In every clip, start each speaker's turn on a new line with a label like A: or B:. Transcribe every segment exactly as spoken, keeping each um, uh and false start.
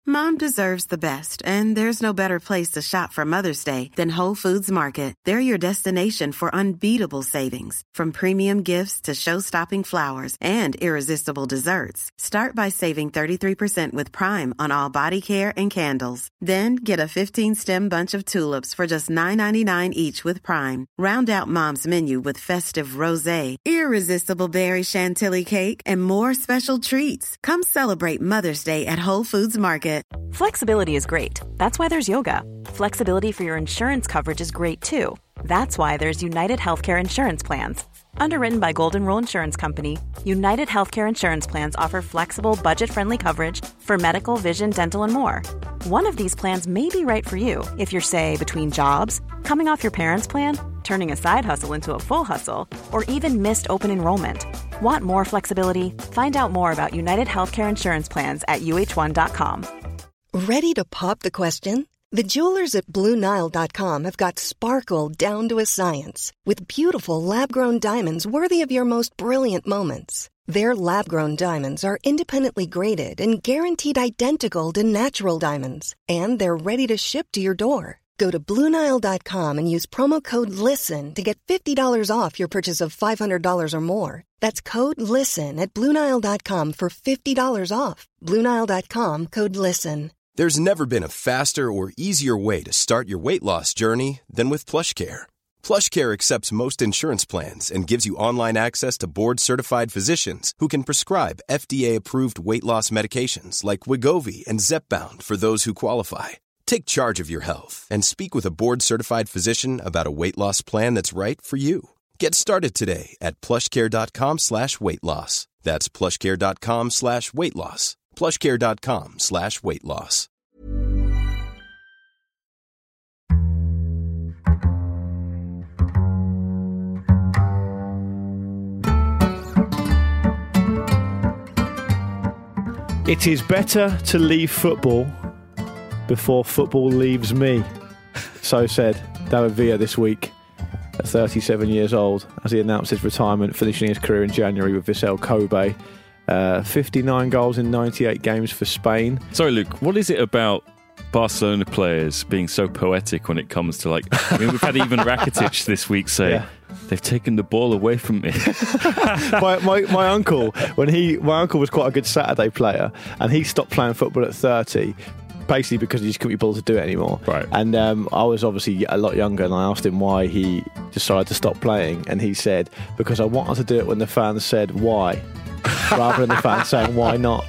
A: Mom deserves the best, and there's no better place to shop for Mother's Day than Whole Foods Market. They're your destination for unbeatable savings, from premium gifts to show-stopping flowers and irresistible desserts. Start by saving thirty-three percent with Prime on all body care and candles. Then get a fifteen-stem bunch of tulips for just nine ninety-nine each with Prime. Round out Mom's menu with festive rosé, irresistible berry chantilly cake, and more special treats. Come celebrate Mother's Day at Whole Foods Market.
B: Flexibility is great. That's why there's yoga. Flexibility for your insurance coverage is great too. That's why there's United Healthcare Insurance Plans. Underwritten by Golden Rule Insurance Company, United Healthcare Insurance Plans offer flexible, budget-friendly coverage for medical, vision, dental, and more. One of these plans may be right for you if you're, say, between jobs, coming off your parents' plan, turning a side hustle into a full hustle, or even missed open enrollment. Want more flexibility? Find out more about United Healthcare Insurance Plans at U H one dot com.
C: Ready to pop the question? The jewelers at Blue Nile dot com have got sparkle down to a science with beautiful lab-grown diamonds worthy of your most brilliant moments. Their lab-grown diamonds are independently graded and guaranteed identical to natural diamonds, and they're ready to ship to your door. Go to Blue Nile dot com and use promo code LISTEN to get fifty dollars off your purchase of five hundred dollars or more. That's code LISTEN at Blue Nile dot com for fifty dollars off. Blue Nile dot com, code LISTEN.
D: There's never been a faster or easier way to start your weight loss journey than with PlushCare. PlushCare accepts most insurance plans and gives you online access to board-certified physicians who can prescribe F D A-approved weight loss medications like Wegovy and Zepbound for those who qualify. Take charge of your health and speak with a board-certified physician about a weight loss plan that's right for you. Get started today at plushcare.com slash weight loss. That's plushcare.com slash weight loss. plushcare.com slash weight loss.
E: It is better to leave football before football leaves me. So said David Villa this week at thirty-seven years old as he announced his retirement, finishing his career in January with Vissel Kobe. Uh, fifty-nine goals in ninety-eight games for Spain.
F: Sorry, Luke, what is it about Barcelona players being so poetic when it comes to, like, I mean, we've had even Rakitic this week say, yeah, they've taken the ball away from me.
E: my, my my uncle, when he my uncle was quite a good Saturday player, and he stopped playing football at thirty, basically because he just couldn't be bothered to do it anymore.
F: Right.
E: And um, I was obviously a lot younger, and I asked him why he decided to stop playing, and he said, because I wanted to do it when the fans said why, rather than the fans saying why not.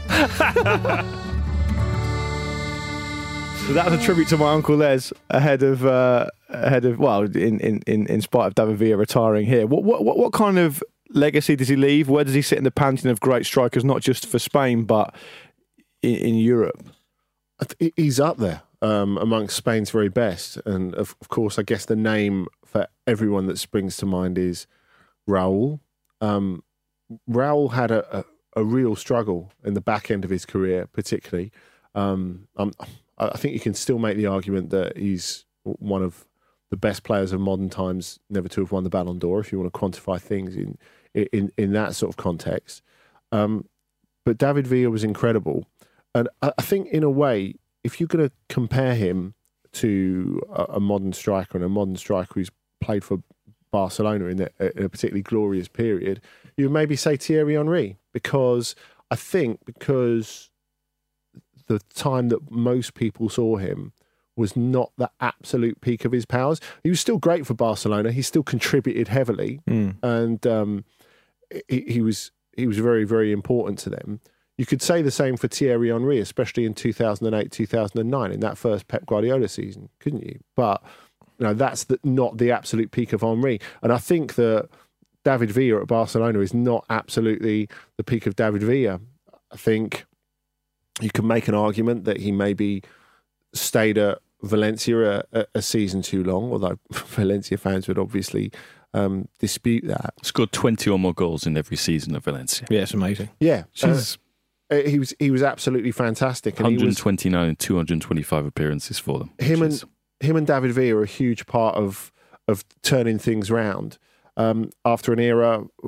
E: So that was a tribute to my Uncle Les ahead of uh, ahead of well, in, in, in, in spite of David Villa retiring here. What, what what what kind of legacy does he leave? Where does he sit in the pantheon of great strikers, not just for Spain but in, in Europe?
G: He's up there um, amongst Spain's very best, and of, of course, I guess the name for everyone that springs to mind is Raúl. Um, Raúl had a, a, a real struggle in the back end of his career, particularly. Um, um, I think you can still make the argument that he's one of the best players of modern times never to have won the Ballon d'Or, if you want to quantify things in in, in that sort of context. Um, but David Villa was incredible. And I, I think, in a way, if you're going to compare him to a, a modern striker and a modern striker who's played for Barcelona in a, in a particularly glorious period, you would maybe say Thierry Henry, because I think because the time that most people saw him was not the absolute peak of his powers. He was still great for Barcelona. He still contributed heavily, mm. and um, he, he was he was very, very important to them. You could say the same for Thierry Henry, especially in two thousand eight, two thousand nine, in that first Pep Guardiola season, couldn't you? But you know, that's the, not the absolute peak of Henry. And I think that David Villa at Barcelona is not absolutely the peak of David Villa. I think you can make an argument that he maybe stayed at Valencia a, a season too long, although Valencia fans would obviously um, dispute that.
F: Scored twenty or more goals in every season of Valencia.
E: Yeah, it's amazing.
G: Yeah. Uh, he was he was absolutely fantastic. And
F: one hundred twenty-nine and two hundred twenty-five appearances for them.
G: Him and
F: is...
G: him and David Villa are a huge part of, of turning things round. Um, after an era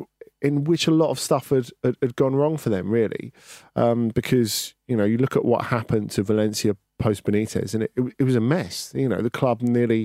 G: in which a lot of stuff had, had, had gone wrong for them, really. Um, because, you know, you look at what happened to Valencia post Benitez, and it, it, it was a mess. You know, the club nearly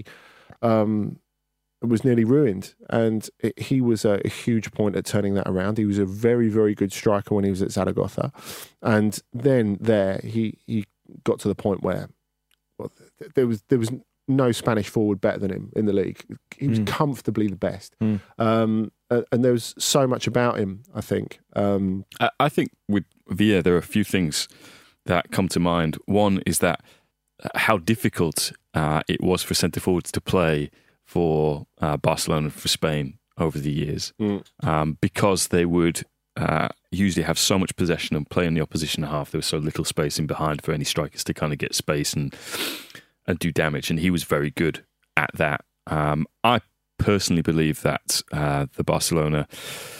G: um, was nearly ruined, and it, he was a, a huge point at turning that around. He was a very, very good striker when he was at Zaragoza, and then there he he got to the point where well, there was there was no Spanish forward better than him in the league. He was mm. comfortably the best. Mm. Um, and there was so much about him, I think. Um,
F: I, I think with Villa, there are a few things that come to mind. One is that how difficult uh, it was for centre forwards to play for uh, Barcelona, for Spain over the years, mm. um, because they would uh, usually have so much possession and play in the opposition half. There was so little space in behind for any strikers to kind of get space and and do damage, and he was very good at that. Um, I personally believe that uh, the Barcelona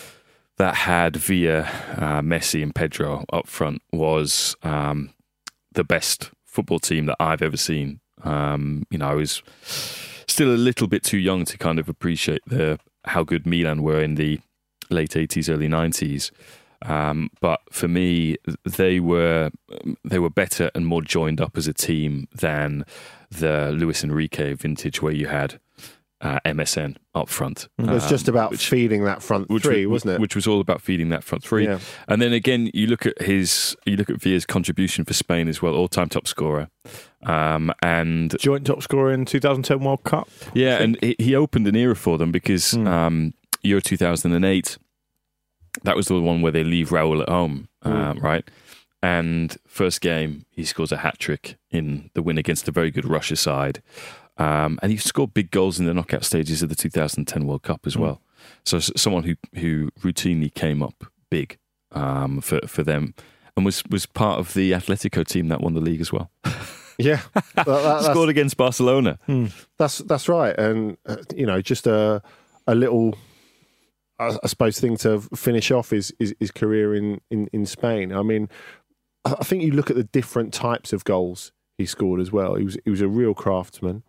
F: that had Villa, uh, Messi and Pedro up front was um, the best football team that I've ever seen. Um, you know, I was still a little bit too young to kind of appreciate the how good Milan were in the late eighties, early nineties. Um, but for me, they were they were better and more joined up as a team than the Luis Enrique vintage, where you had uh, M S N up front.
G: It was um, just about which, feeding that front
F: which,
G: three, wasn't it?
F: Which was all about feeding that front three. Yeah. And then again, you look at his, you look at Villa's contribution for Spain as well, all-time top scorer, um, and
E: joint top scorer in two thousand ten World Cup.
F: Yeah, and he, he opened an era for them because mm. um, Euro two thousand eight. That was the one where they leave Raul at home, mm. um, right? And first game, he scores a hat-trick in the win against a very good Russia side. Um, and he scored big goals in the knockout stages of the two thousand ten World Cup as well. Mm. So someone who, who routinely came up big um, for, for them and was, was part of the Atletico team that won the league as well.
G: Yeah. that, that,
F: scored against Barcelona.
G: Mm. That's that's right. And, uh, you know, just a, a little... I suppose thing to finish off is his, his career in, in, in Spain. I mean, I think you look at the different types of goals he scored as well. He was he was a real craftsman,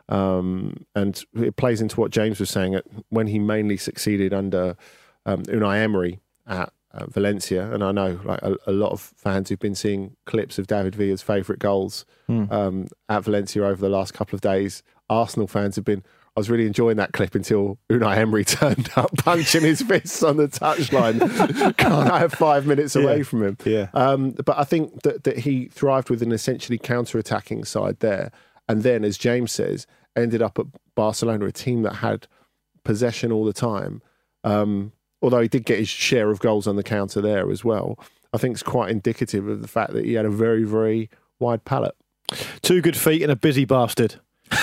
G: um, and it plays into what James was saying. When he mainly succeeded under um, Unai Emery at uh, Valencia, and I know like a, a lot of fans who've been seeing clips of David Villa's favourite goals mm. um, at Valencia over the last couple of days. Arsenal fans have been. I was really enjoying that clip until Unai Emery turned up punching his fists on the touchline. Can't I have five minutes away
E: yeah.
G: from him?
E: Yeah.
G: Um, but I think that, that he thrived with an essentially counter-attacking side there. And then, as James says, ended up at Barcelona, a team that had possession all the time. Um, although he did get his share of goals on the counter there as well. I think it's quite indicative of the fact that he had a very, very wide palette.
E: Two good feet and a busy bastard.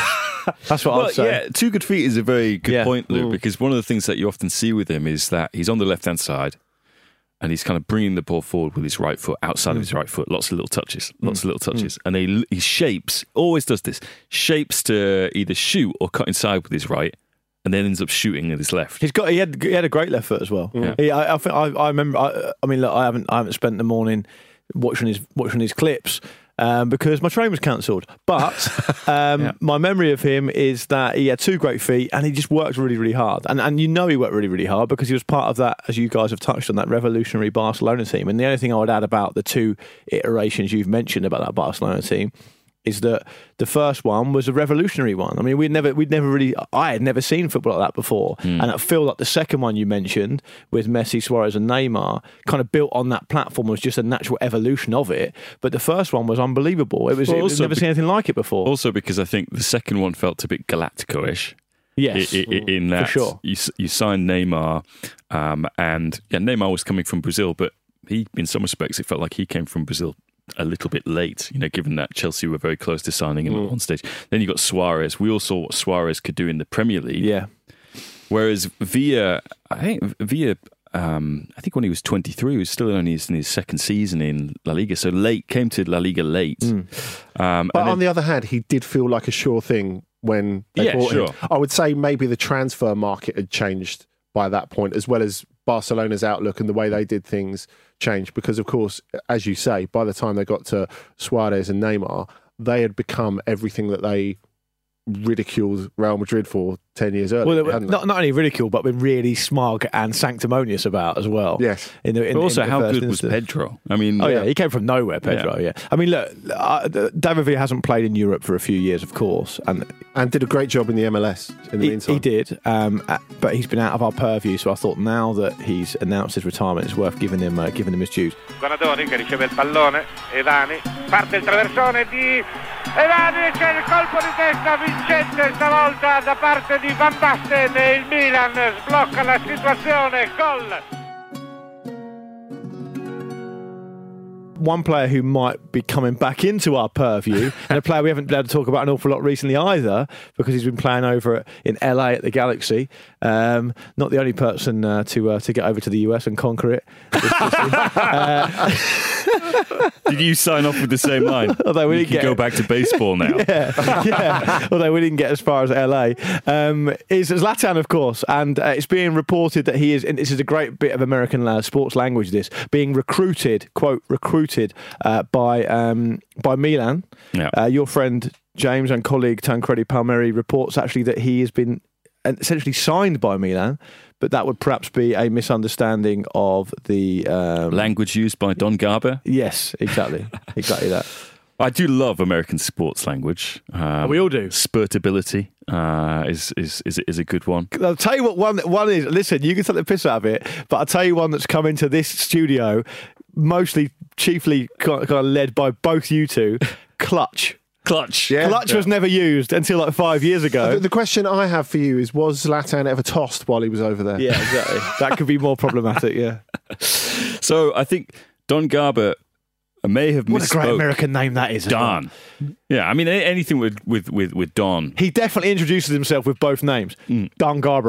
E: That's what
F: well,
E: I'd say.
F: Yeah, two good feet is a very good
E: yeah.
F: point, Luke,
E: mm.
F: because one of the things that you often see with him is that he's on the left-hand side and he's kind of bringing the ball forward with his right foot, outside mm. of his right foot, lots of little touches, lots mm. of little touches. Mm. And he, he shapes, always does this, shapes to either shoot or cut inside with his right and then ends up shooting with his left.
E: He's got, he had, he had a great left foot as well.
F: Yeah.
E: He, I, I, think, I, I remember, I, I mean, look, I haven't, I haven't spent the morning watching his, watching his clips, Um, because my train was cancelled. But um, yeah. my memory of him is that he had two great feet and he just worked really, really hard. And and you know he worked really, really hard because he was part of that, as you guys have touched on, that revolutionary Barcelona team. And the only thing I would add about the two iterations you've mentioned about that Barcelona team is that the first one was a revolutionary one. I mean, we'd never, we'd never really, I had never seen football like that before. Mm. And I feel like the second one you mentioned with Messi, Suarez and Neymar kind of built on that platform, was just a natural evolution of it. But the first one was unbelievable. It was, well, it was never be- seen anything like it before.
F: Also because I think the second one felt a bit Galactico-ish.
E: Yes,
F: I, I, in that
E: for sure.
F: you, you signed Neymar, um, and yeah, Neymar was coming from Brazil, but he, in some respects, it felt like he came from Brazil a little bit late, you know, given that Chelsea were very close to signing him mm. at one stage. Then you got Suarez. We all saw what Suarez could do in the Premier League.
E: Yeah.
F: Whereas Villa, I think Villa, um, I think when he was twenty-three, he was still only in his second season in La Liga, so late, came to La Liga late.
G: Mm. Um, but on then, the other hand, he did feel like a sure thing when they
F: yeah,
G: bought
F: sure.
G: him. I would say maybe the transfer market had changed by that point, as well as Barcelona's outlook and the way they did things changed. Because, of course, as you say, by the time they got to Suarez and Neymar, they had become everything that they ridiculed Real Madrid for ten years earlier.
E: Well, they were
G: hadn't
E: not
G: they?
E: not only ridiculed, but been really smug and sanctimonious about as well.
G: Yes.
E: In the, in,
F: But also,
E: in the
F: how
E: first
F: good was
E: instance.
F: Pedro? I mean,
E: Oh yeah, he came from nowhere, Pedro. Yeah, I mean, look, uh, David Villa hasn't played in Europe for a few years, of course, and
G: And did a great job in the M L S in the
E: he,
G: meantime.
E: he did. Um, uh, but he's been out of our purview, so I thought now that he's announced his retirement, it's worth giving him uh, giving him his dues.
H: Donadoni che riceve il pallone, Evani, parte il traversone di Evani, c'è il colpo di testa vincente stavolta da parte di Van Basten e il Milan sblocca la situazione, gol.
E: One player who might be coming back into our purview, and a player we haven't been able to talk about an awful lot recently either, because he's been playing over at, in L A at the Galaxy. Um, not the only person uh, to uh, to get over to the U S and conquer it. uh,
F: did you sign off with the same line?
E: Although we
F: you
E: didn't
F: can
E: get
F: go back to baseball now.
E: yeah, yeah. Although we didn't get as far as L A, um, is Zlatan, of course, and uh, it's being reported that he is. And this is a great bit of American uh, sports language. This being recruited, quote, recruited uh, by um, by Milan.
F: Yeah.
E: Uh, your friend James and colleague Tancredi Palmieri reports actually that he has been essentially signed by Milan, but that would perhaps be a misunderstanding of the um,
F: Language used by Don Garber.
E: Yes, exactly, exactly that.
F: I do love American sports language. Um,
E: We all do.
F: Spurtability uh, is, is is is a good one.
E: I'll tell you what one one is. Listen, you can take the piss out of it, but I'll tell you one that's come into this studio, mostly, chiefly kind of led by both you two. Clutch.
F: Clutch.
G: Yeah.
E: Clutch was never used until like five years ago.
G: The, the question I have for you is: was Zlatan ever tossed while he was over there?
E: Yeah, exactly. That could be more problematic. Yeah.
F: So I think Don Garber may have
E: What a great
F: misspoke.
E: American name that is. as well.
F: Don. Yeah, I mean a- anything with with with, with Don.
E: He definitely introduces himself with both names.
F: Mm.
E: Don Garber.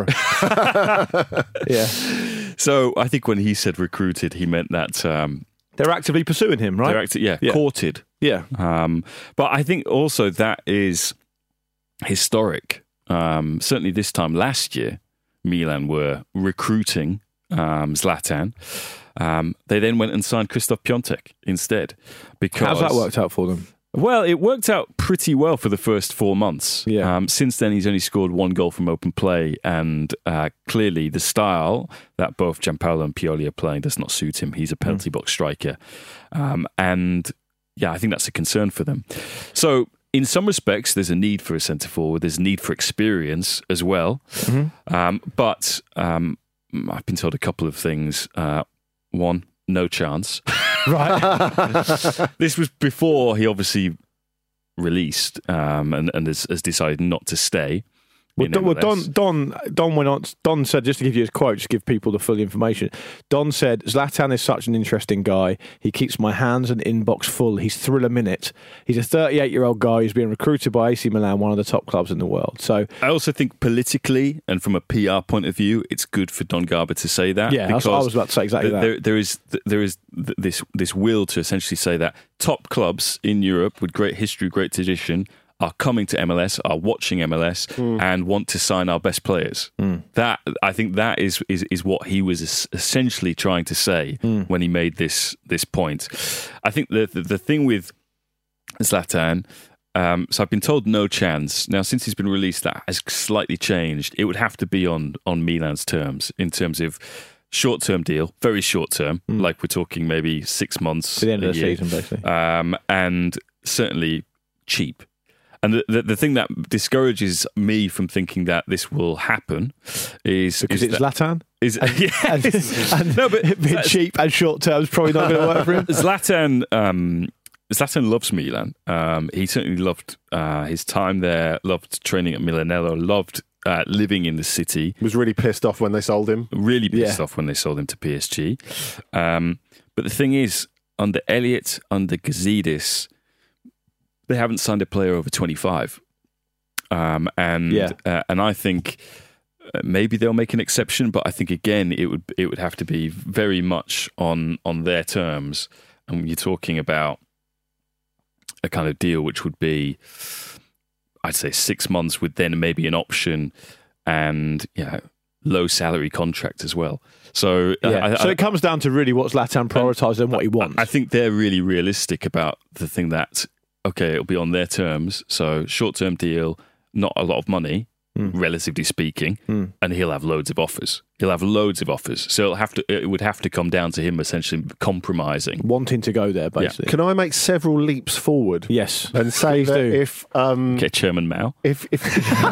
E: Yeah.
F: So I think when he said recruited, he meant that um,
E: They're actively pursuing him, right?
F: they're actually yeah,
E: Yeah.
F: courted.
E: Yeah.
F: Um, but I think also that is historic. Um, certainly this time last year, Milan were recruiting um, Zlatan. Um, they then went and signed Krzysztof Piątek instead. Because,
E: How's that worked out for them?
F: Well, it worked out pretty well for the first four months.
E: Yeah.
F: Um, since then, he's only scored one goal from open play, and uh, clearly the style that both Gianpaolo and Pioli are playing does not suit him. He's a penalty mm. box striker. Um, and yeah, I think that's a concern for them. So in some respects, there's a need for a centre-forward. There's a need for experience as well. Mm-hmm. Um, but um, I've been told a couple of things. Uh, one, no chance.
E: Right.
F: This was before he obviously released um, and, and has, has decided not to stay.
E: Well, Don, well, Don, Don, Don went on. Don said, just to give you his quote, just to give people the full information. Don said, "Zlatan is such an interesting guy. He keeps my hands and inbox full. He's thriller minute. He's a thirty-eight-year-old guy who's being recruited by A C Milan, one of the top clubs in the world." So,
F: I also think politically and from a P R point of view, it's good for Don Garber to say that.
E: Yeah, that's what I was about to say exactly that.
F: There, there is there is this this will to essentially say that top clubs in Europe with great history, great tradition, are coming to M L S, are watching M L S, mm. and want to sign our best players. Mm. That I think that is, is is what he was essentially trying to say mm. when he made this this point. I think the the, the thing with Zlatan, um, so I've been told no chance. Now, since he's been released, that has slightly changed. It would have to be on on Milan's terms in terms of short-term deal, very short-term, mm. like we're talking maybe six months
E: to the end of the
F: year.
E: season, basically,
F: um, and certainly cheap. And the, the the thing that discourages me from thinking that this will happen is
E: because
F: is
E: it's
F: that,
E: Zlatan.
F: Is
E: and,
F: yeah,
E: and, and
F: no, but
E: being cheap and short term is probably not going to work for him.
F: Zlatan, um, Zlatan loves Milan. Um, he certainly loved uh, his time there. Loved training at Milanello. Loved uh, living in the city.
G: Was really pissed off when they sold him.
F: Really pissed
E: yeah.
F: off when they sold him to P S G. Um, but the thing is, under Elliott, under Gazidis, they haven't signed a player over twenty-five, um, and
E: yeah.
F: uh, and I think uh, maybe they'll make an exception, but I think again it would it would have to be very much on on their terms, and you're talking about a kind of deal which would be, I'd say, six months with then maybe an option, and you know, low salary contract as well. So
E: yeah.
F: I,
E: so
F: I,
E: it comes down to really what Zlatan prioritises and what he wants.
F: I think they're really realistic about the thing that. Okay, it'll be on their terms. So short-term deal, not a lot of money, mm. relatively speaking, mm. and he'll have loads of offers. He'll have loads of offers. So it'll have to, it would have to come down to him essentially compromising.
E: Wanting to go there, basically.
G: Yeah. Can I make several leaps forward?
E: Yes.
G: And say that do. if... Um,
F: Get Chairman Mao.
G: If... If,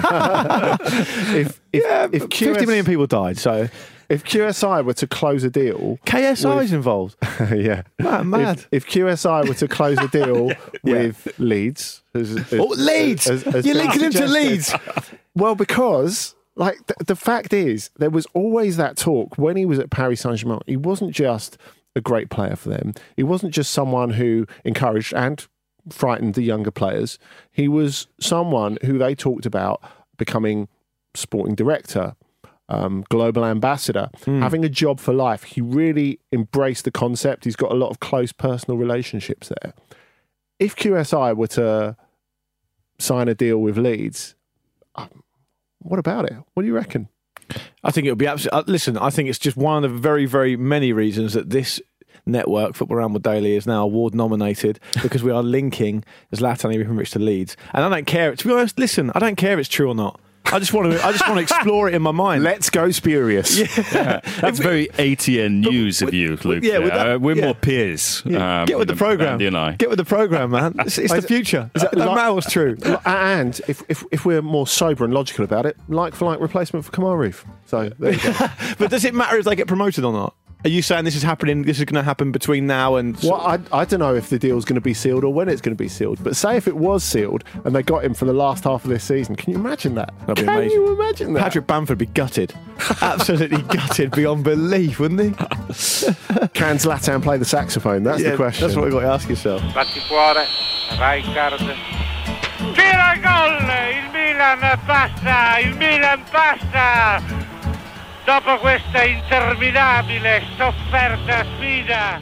G: if, if,
E: yeah,
G: if Q S,
E: fifty million people died, so...
G: If Q S I were to close a deal...
E: K S I's
G: with,
E: involved.
G: yeah.
E: Man, mad.
G: If, if Q S I were to close a deal yeah. with Leeds... As, as,
E: oh, Leeds!
G: As, as
E: You're linking him to Leeds!
G: Well, because... Like, the, the fact is, there was always that talk when he was at Paris Saint-Germain. He wasn't just a great player for them. He wasn't just someone who encouraged and frightened the younger players. He was someone who they talked about becoming sporting director, um, global ambassador, mm. having a job for life. He really embraced the concept. He's got a lot of close personal relationships there. If Q S I were to sign a deal with Leeds... Um, what about it? What do you reckon?
E: I think it would be absolutely... Uh, listen, I think it's just one of the very, very many reasons that this network, Football Ramble Daily, is now award nominated because we are linking Zlatan Ibrahimovic to Leeds. And I don't care. To be honest, listen, I don't care if it's true or not. I just want to. I just want to explore it in my mind.
G: Let's go spurious.
E: Yeah.
F: Yeah. That's very A T N news
E: but,
F: of you, Luke.
E: Yeah,
F: that, uh, we're
E: yeah.
F: more peers.
E: Yeah.
F: Um,
E: Get with the program.
F: Andy and I.
E: Get with the program, man. It's, it's the future. It doesn't
G: like,
E: matter what's true.
G: And if, if if we're more sober and logical about it, like for like replacement for Kamal Reef. So there you go.
E: But does it matter if they get promoted or not? Are you saying this is happening? This is going to happen between now and...
G: Well, I, I don't know if the deal's going to be sealed or when it's going to be sealed. But say if it was sealed and they got him for the last half of this season, can you imagine that?
E: That'd be
G: can
E: amazing.
G: you imagine that?
E: Patrick Bamford would be gutted. Absolutely gutted beyond belief, wouldn't he?
G: Can Zlatan play the saxophone? That's
E: yeah,
G: the question.
E: That's what you've got to ask yourself.
H: Batticuore, Rijkaard. Tira gol! Il Milan passa! Il Milan passa! Dopo questa interminabile sofferta sfida.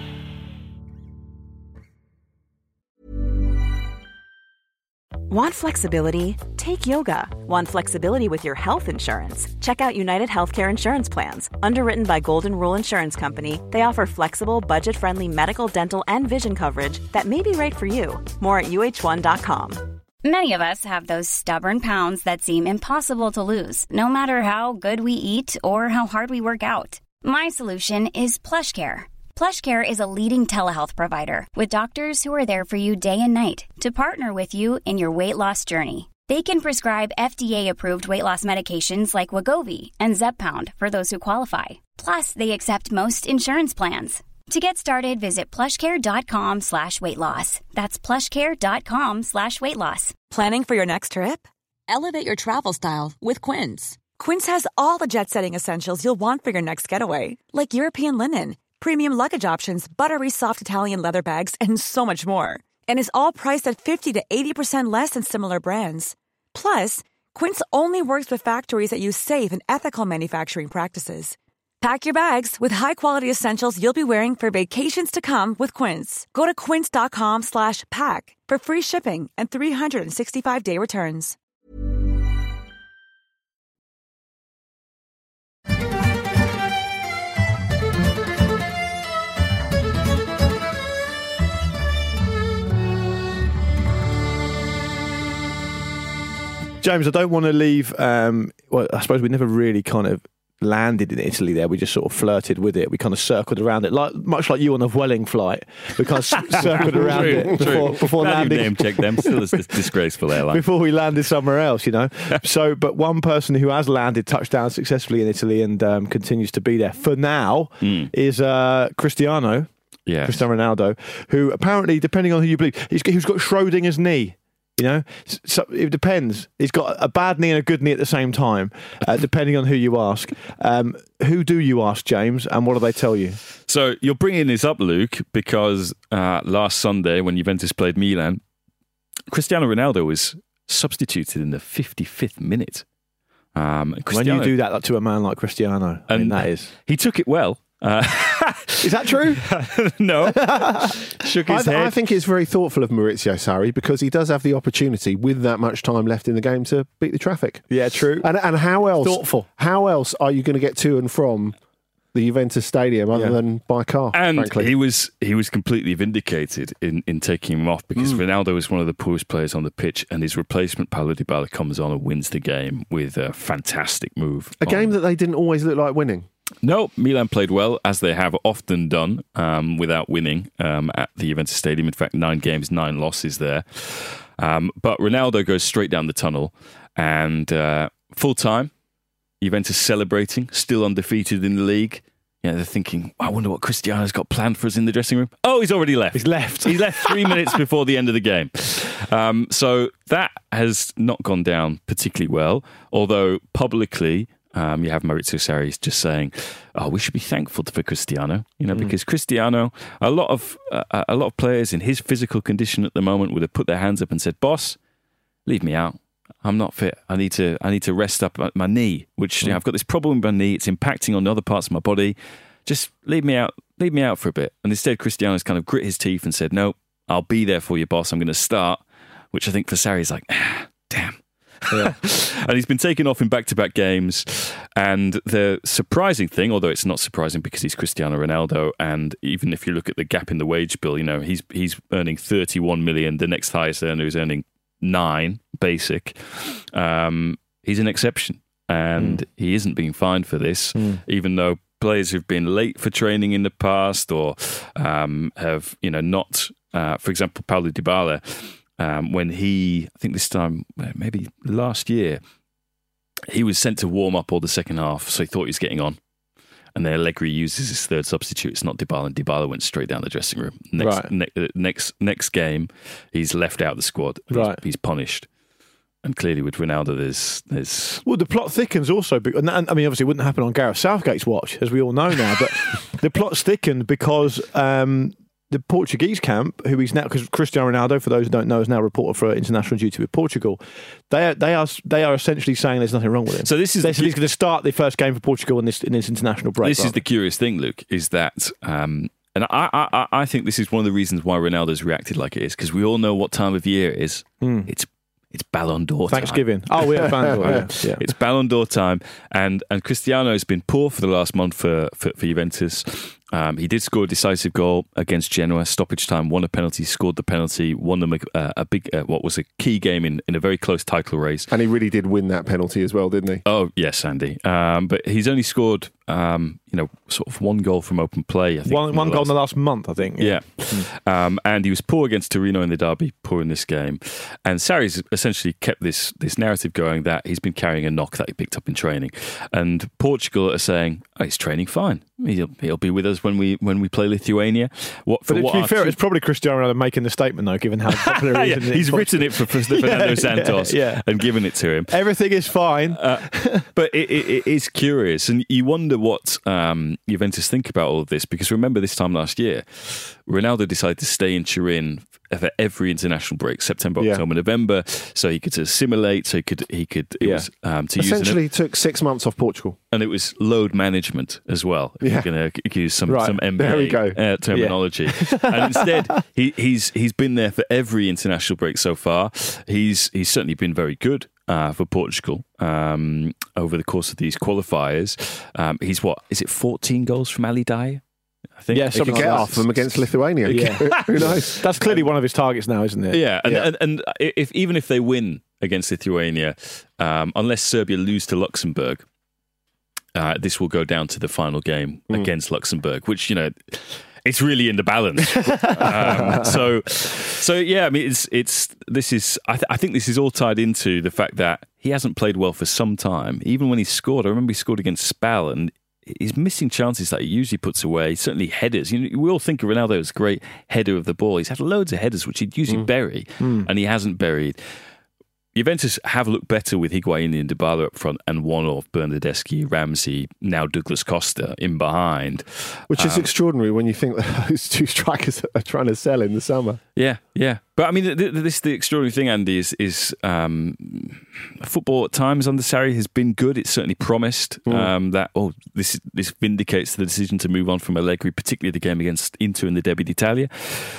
B: Want flexibility? Take yoga. Want flexibility with your health insurance? Check out United Healthcare Insurance Plans. Underwritten by Golden Rule Insurance Company, they offer flexible, budget-friendly medical, dental, and vision coverage that may be right for you. More at U H one dot com.
I: Many of us have those stubborn pounds that seem impossible to lose, no matter how good we eat or how hard we work out. My solution is PlushCare. PlushCare is a leading telehealth provider with doctors who are there for you day and night to partner with you in your weight loss journey. They can prescribe F D A-approved weight loss medications like Wegovy and Zepbound for those who qualify. Plus, they accept most insurance plans. To get started, visit plushcare.com slash weight loss. That's plushcare.com slash weight loss.
J: Planning for your next trip? Elevate your travel style with Quince. Quince has all the jet-setting essentials you'll want for your next getaway, like European linen, premium luggage options, buttery soft Italian leather bags, and so much more. And is all priced at fifty to eighty percent less than similar brands. Plus, Quince only works with factories that use safe and ethical manufacturing practices. Pack your bags with high-quality essentials you'll be wearing for vacations to come with Quince. Go to quince.com slash pack for free shipping and three sixty-five day returns.
E: James, I don't want to leave... Um, well, I suppose we never really kind of landed in Italy there. We just sort of flirted with it. We kind of circled around it, like much like you on the Vueling flight. We kind of circled around
F: true,
E: it before,
F: true.
E: before
F: now
E: landing.
F: Name check them. Still a disgraceful airline.
E: Before we landed somewhere else, you know. So, but one person who has landed touchdown successfully in Italy and um, continues to be there for now mm. is uh, Cristiano.
F: Yes.
E: Cristiano Ronaldo, who apparently, depending on who you believe, he's, he's got Schrodinger's knee. You know, so it depends. He's got a bad knee and a good knee at the same time, uh, depending on who you ask. Um, who do you ask, James, and what do they tell you?
F: So you're bringing this up, Luke, because uh, last Sunday when Juventus played Milan, Cristiano Ronaldo was substituted in the fifty-fifth minute. Um,
E: when you do that to a man like Cristiano, I mean, that is...
F: He took it well. Uh,
E: is that true?
F: No. Shook his
G: I,
F: head.
G: I think it's very thoughtful of Maurizio Sarri because he does have the opportunity with that much time left in the game to beat the traffic.
E: Yeah, true.
G: And, and how else?
E: Thoughtful.
G: How else are you going to get to and from the Juventus Stadium other
E: Yeah.
G: than by car.
F: And
G: frankly.
F: he was he was completely vindicated in, in taking him off because
G: Mm.
F: Ronaldo was one of the poorest players on the pitch, and his replacement Paulo Dybala comes on and wins the game with a fantastic move.
G: a
F: on-
G: game that they didn't always look like winning.
F: No, Milan played well, as they have often done, um, without winning um, at the Juventus Stadium. In fact, nine games, nine losses there. Um, but Ronaldo goes straight down the tunnel, and uh, full time, Juventus celebrating, still undefeated in the league. Yeah, they're thinking, I wonder what Cristiano's got planned for us in the dressing room. Oh, he's already left.
E: He's left.
F: He left three minutes before the end of the game. Um, so that has not gone down particularly well, although publicly, Um, you have Maurizio Sarri just saying, "Oh, we should be thankful for Cristiano," you know, mm. because Cristiano, a lot of uh, a lot of players in his physical condition at the moment would have put their hands up and said, "Boss, leave me out. I'm not fit. I need to I need to rest up my knee, which mm. you know, I've got this problem with my knee. It's impacting on the other parts of my body. Just leave me out. Leave me out for a bit." And instead, Cristiano's kind of grit his teeth and said, "No, I'll be there for you, boss. I'm going to start." Which I think for Sarri is like, ah, damn. Yeah. And he's been taken off in back-to-back games. And the surprising thing, although it's not surprising because he's Cristiano Ronaldo, and even if you look at the gap in the wage bill, you know, he's he's earning thirty-one million. The next highest earner is earning nine basic. Um, he's an exception, and mm. he isn't being fined for this, mm. even though players who've been late for training in the past or um, have, you know, not, uh, for example, Paulo Dybala. Um, when he, I think this time, maybe last year, he was sent to warm up all the second half, so he thought he was getting on. And then Allegri uses his third substitute. It's not Dybala, and Dybala went straight down the dressing room. Next,
E: right.
F: ne- next, next game, he's left out of the squad.
E: Right.
F: He's, he's punished. And clearly with Ronaldo, there's... there's
E: well, the plot thickens also. And I mean, obviously it wouldn't happen on Gareth Southgate's watch, as we all know now, but the plot's thickened because... Um, the Portuguese camp, who he's now, because Cristiano Ronaldo, for those who don't know, is now reported for international duty with Portugal. They are, they are they are essentially saying there's nothing wrong with him.
F: So this is
E: they said he's going to start the first game for Portugal in this in this international break.
F: This right? is the curious thing, Luke, is that, um, and I, I I think this is one of the reasons why Ronaldo's reacted like it is, because we all know what time of year it is. Mm. It's It's Ballon d'Or time.
E: Thanksgiving. Oh, we have Ballon d'Or, yeah. yeah.
F: It's Ballon d'Or time. And and Cristiano has been poor for the last month for, for, for Juventus. Um, he did score a decisive goal against Genoa, stoppage time, won a penalty, scored the penalty, won them a, a big, uh, what was a key game in, in a very close title race.
G: And he really did win that penalty as well, didn't he?
F: Oh, yes, Andy. Um, but he's only scored, um, you know, sort of one goal from open play. I think,
E: one one goal in the last month, I think.
F: Yeah. yeah. um, and he was poor against Torino in the derby, poor in this game. And Sarri's essentially kept this, this narrative going that he's been carrying a knock that he picked up in training. And Portugal are saying, oh, he's training fine. He'll, he'll be with us when we when we play Lithuania. What, for
E: but
F: what
E: to be fair,
F: two...
E: it's probably Cristiano Ronaldo making the statement, though, given how popular he is.
F: yeah, he's
E: in
F: written it for, for Fernando
E: yeah,
F: Santos
E: yeah, yeah.
F: and given it to him.
E: Everything is fine.
F: Uh, but it, it, it is curious, and you wonder what um, Juventus think about all of this, because remember this time last year, Ronaldo decided to stay in Turin for every international break, September,
G: yeah.
F: October, November, so he could assimilate, so he could, he could, it
G: yeah.
F: was, um, to
G: essentially
F: use
G: took six months off Portugal.
F: And it was load management as well. If
G: yeah.
F: you're going to use some,
G: right.
F: some M B A
G: there we go.
F: Uh, terminology. Yeah. And instead, he, he's he's been there for every international break so far. He's he's certainly been very good uh, for Portugal um, over the course of these qualifiers. Um, he's what, is it fourteen goals from Ali Dyer? I think
E: yeah,
G: he could get
E: like
G: off them against Lithuania.
E: Yeah.
G: Who knows?
E: That's clearly one of his targets now, isn't it?
F: Yeah, and,
E: yeah.
F: and, and if even if they win against Lithuania, um, unless Serbia lose to Luxembourg, uh, this will go down to the final game mm. against Luxembourg, which, you know, it's really in the balance. um, so, so yeah, I mean, it's it's this is I, th- I think this is all tied into the fact that he hasn't played well for some time. Even when he scored, I remember he scored against Spal, and he's missing chances that he usually puts away. Certainly headers. You know, we all think of Ronaldo as a great header of the ball. He's had loads of headers which he'd usually mm. bury, mm. and he hasn't buried. Juventus have looked better with Higuain and Dybala up front and one of Bernardeschi, Ramsey, now Douglas Costa in behind.
G: Which is
F: um,
G: extraordinary when you think that those two strikers are trying to sell in the summer.
F: Yeah, yeah. But I mean, this the extraordinary thing, Andy, is, is um, football at times under Sarri has been good. It's certainly promised mm. um, that, oh, this this vindicates the decision to move on from Allegri, particularly the game against Inter in the Derby d'Italia.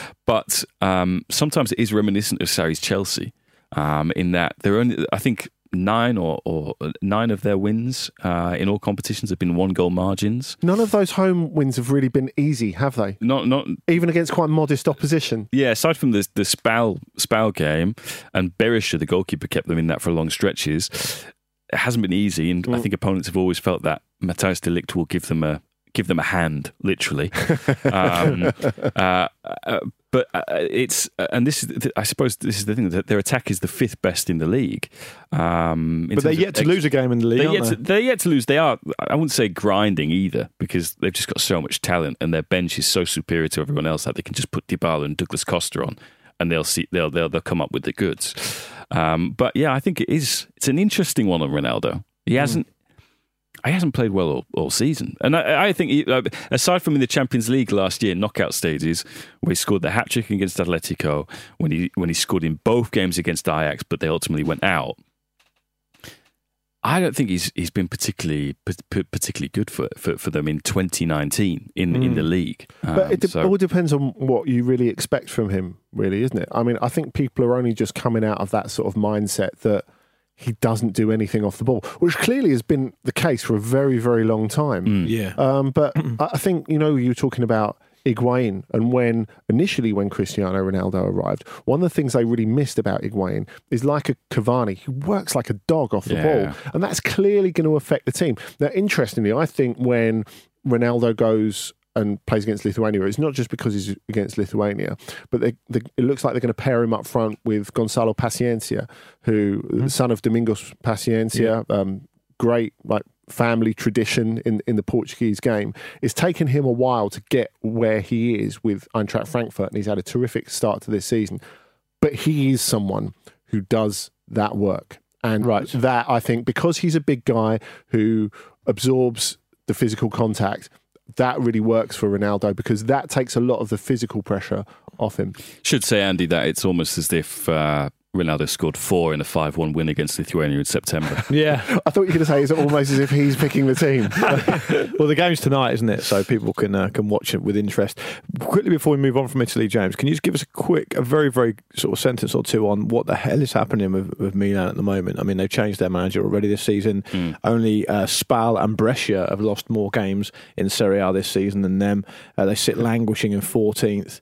F: But um, sometimes it is reminiscent of Sarri's Chelsea. Um, in that they're only, I think nine or, or nine of their wins uh, in all competitions have been one-goal margins.
G: None of those home wins have really been easy, have they?
F: Not, not
G: even against quite modest opposition.
F: Yeah, aside from the the Spal Spal game, and Berisha, the goalkeeper, kept them in that for long stretches. It hasn't been easy, and mm. I think opponents have always felt that Matthijs de Ligt will give them a give them a hand, literally. um, uh, uh, but uh, it's uh, and this is I suppose this is the thing, that their attack is the fifth best in the league. Um, in
E: but they're yet to
F: ex-
E: lose a game in the league.
F: They're
E: aren't
F: yet,
E: they?
F: to, they're yet to lose. They are. I wouldn't say grinding either, because they've just got so much talent, and their bench is so superior to everyone else that they can just put Dybala and Douglas Costa on, and they'll see they'll they'll, they'll come up with the goods. Um, but yeah, I think it is. It's an interesting one on Ronaldo. He hasn't. Mm. He hasn't played well all, all season. And I, I think, he, aside from in the Champions League last year, knockout stages, where he scored the hat-trick against Atletico, when he when he scored in both games against Ajax, but they ultimately went out, I don't think he's he's been particularly particularly good for for, for them in twenty nineteen in, mm. in the league. Um,
G: but it de-
F: so.
G: all depends on what you really expect from him, really, isn't it? I mean, I think people are only just coming out of that sort of mindset that he doesn't do anything off the ball, which clearly has been the case for a very, very long time.
F: Mm.
E: Yeah.
G: Um, but I think, you know, you were talking about Higuain, and when initially when Cristiano Ronaldo arrived, one of the things they really missed about Higuain is, like a Cavani, who works like a dog off the
F: yeah.
G: ball, and that's clearly going to affect the team. Now, interestingly, I think when Ronaldo goes and plays against Lithuania, it's not just because he's against Lithuania, but they, they, it looks like they're going to pair him up front with Gonçalo Paciencia, who, mm-hmm. son of Domingos Paciencia, yeah. um, great like family tradition in, in the Portuguese game. It's taken him a while to get where he is with Eintracht Frankfurt, and he's had a terrific start to this season. But he is someone who does that work. And right. that, I think, because he's a big guy who absorbs the physical contact, that really works for Ronaldo, because that takes a lot of the physical pressure off him.
F: Should say, Andy, that it's almost as if uh, Ronaldo scored four in a five one win against Lithuania in September.
E: Yeah.
G: I thought you were going to say it's almost as if he's picking the team.
E: Well, the game's tonight, isn't it? So people can uh, can watch it with interest. Quickly before we move on from Italy, James, can you just give us a quick, a very, very sort of sentence or two on what the hell is happening with, with Milan at the moment? I mean, they've changed their manager already this season. Mm. Only uh, Spal and Brescia have lost more games in Serie A this season than them. Uh, they sit languishing in fourteenth.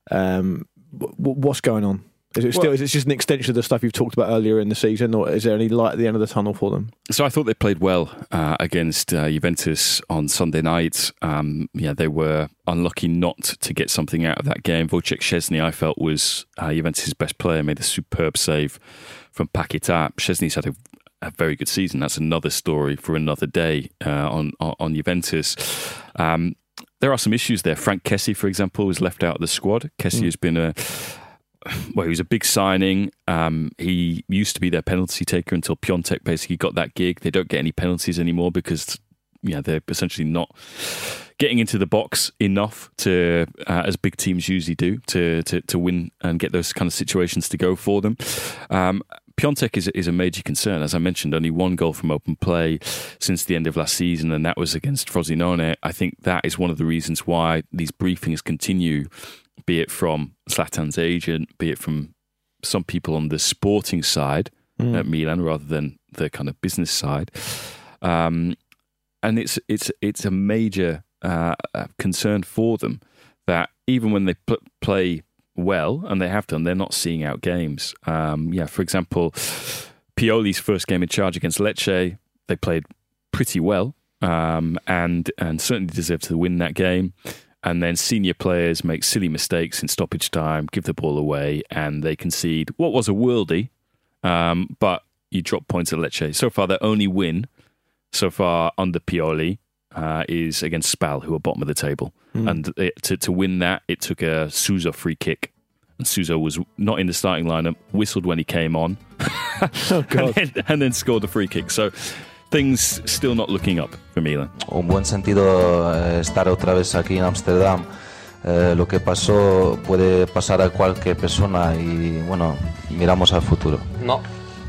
E: Um, w- what's going on? Is it still? Well, is it just an extension of the stuff you've talked about earlier in the season, or is there any light at the end of the tunnel for them?
F: So I thought they played well uh, against uh, Juventus on Sunday night. Um, yeah, they were unlucky not to get something out of that game. Wojciech Szczesny, I felt, was uh, Juventus' best player. Made a superb save from Paquetá. Szczesny's had a, a very good season. That's another story for another day uh, on, on on Juventus. Um, there are some issues there. Frank Kessie, for example, was left out of the squad. Kessie mm. has been a Well, he was a big signing. Um, he used to be their penalty taker until Piontek basically got that gig. They don't get any penalties anymore because, yeah, they're essentially not getting into the box enough to, uh, as big teams usually do, to, to to win and get those kind of situations to go for them. Um, Piontek is is a major concern. As I mentioned, only one goal from open play since the end of last season, and that was against Frosinone. I think that is one of the reasons why these briefings continue, be it from Zlatan's agent, be it from some people on the sporting side mm. at Milan rather than the kind of business side. Um, and it's it's it's a major uh, concern for them that even when they pl- play well, and they have done, they're not seeing out games. Um, yeah, for example, Pioli's first game in charge against Lecce, they played pretty well um, and and certainly deserved to win that game. And then senior players make silly mistakes in stoppage time, give the ball away, and they concede what was a worldie, um, but you drop points at Lecce. So far, their only win so far under Pioli uh, is against Spal, who are bottom of the table. Mm. And it, to, to win that, it took a Sousa free kick. And Sousa was not in the starting lineup, whistled when he came on,
E: oh, God.
F: and, then, and then scored the free kick. So things still not looking up for Milan.
K: Un buen sentido eh, estar otra vez aquí en Ámsterdam. Eh, lo que pasó puede pasar a cualquier persona y bueno, miramos al futuro.
L: No.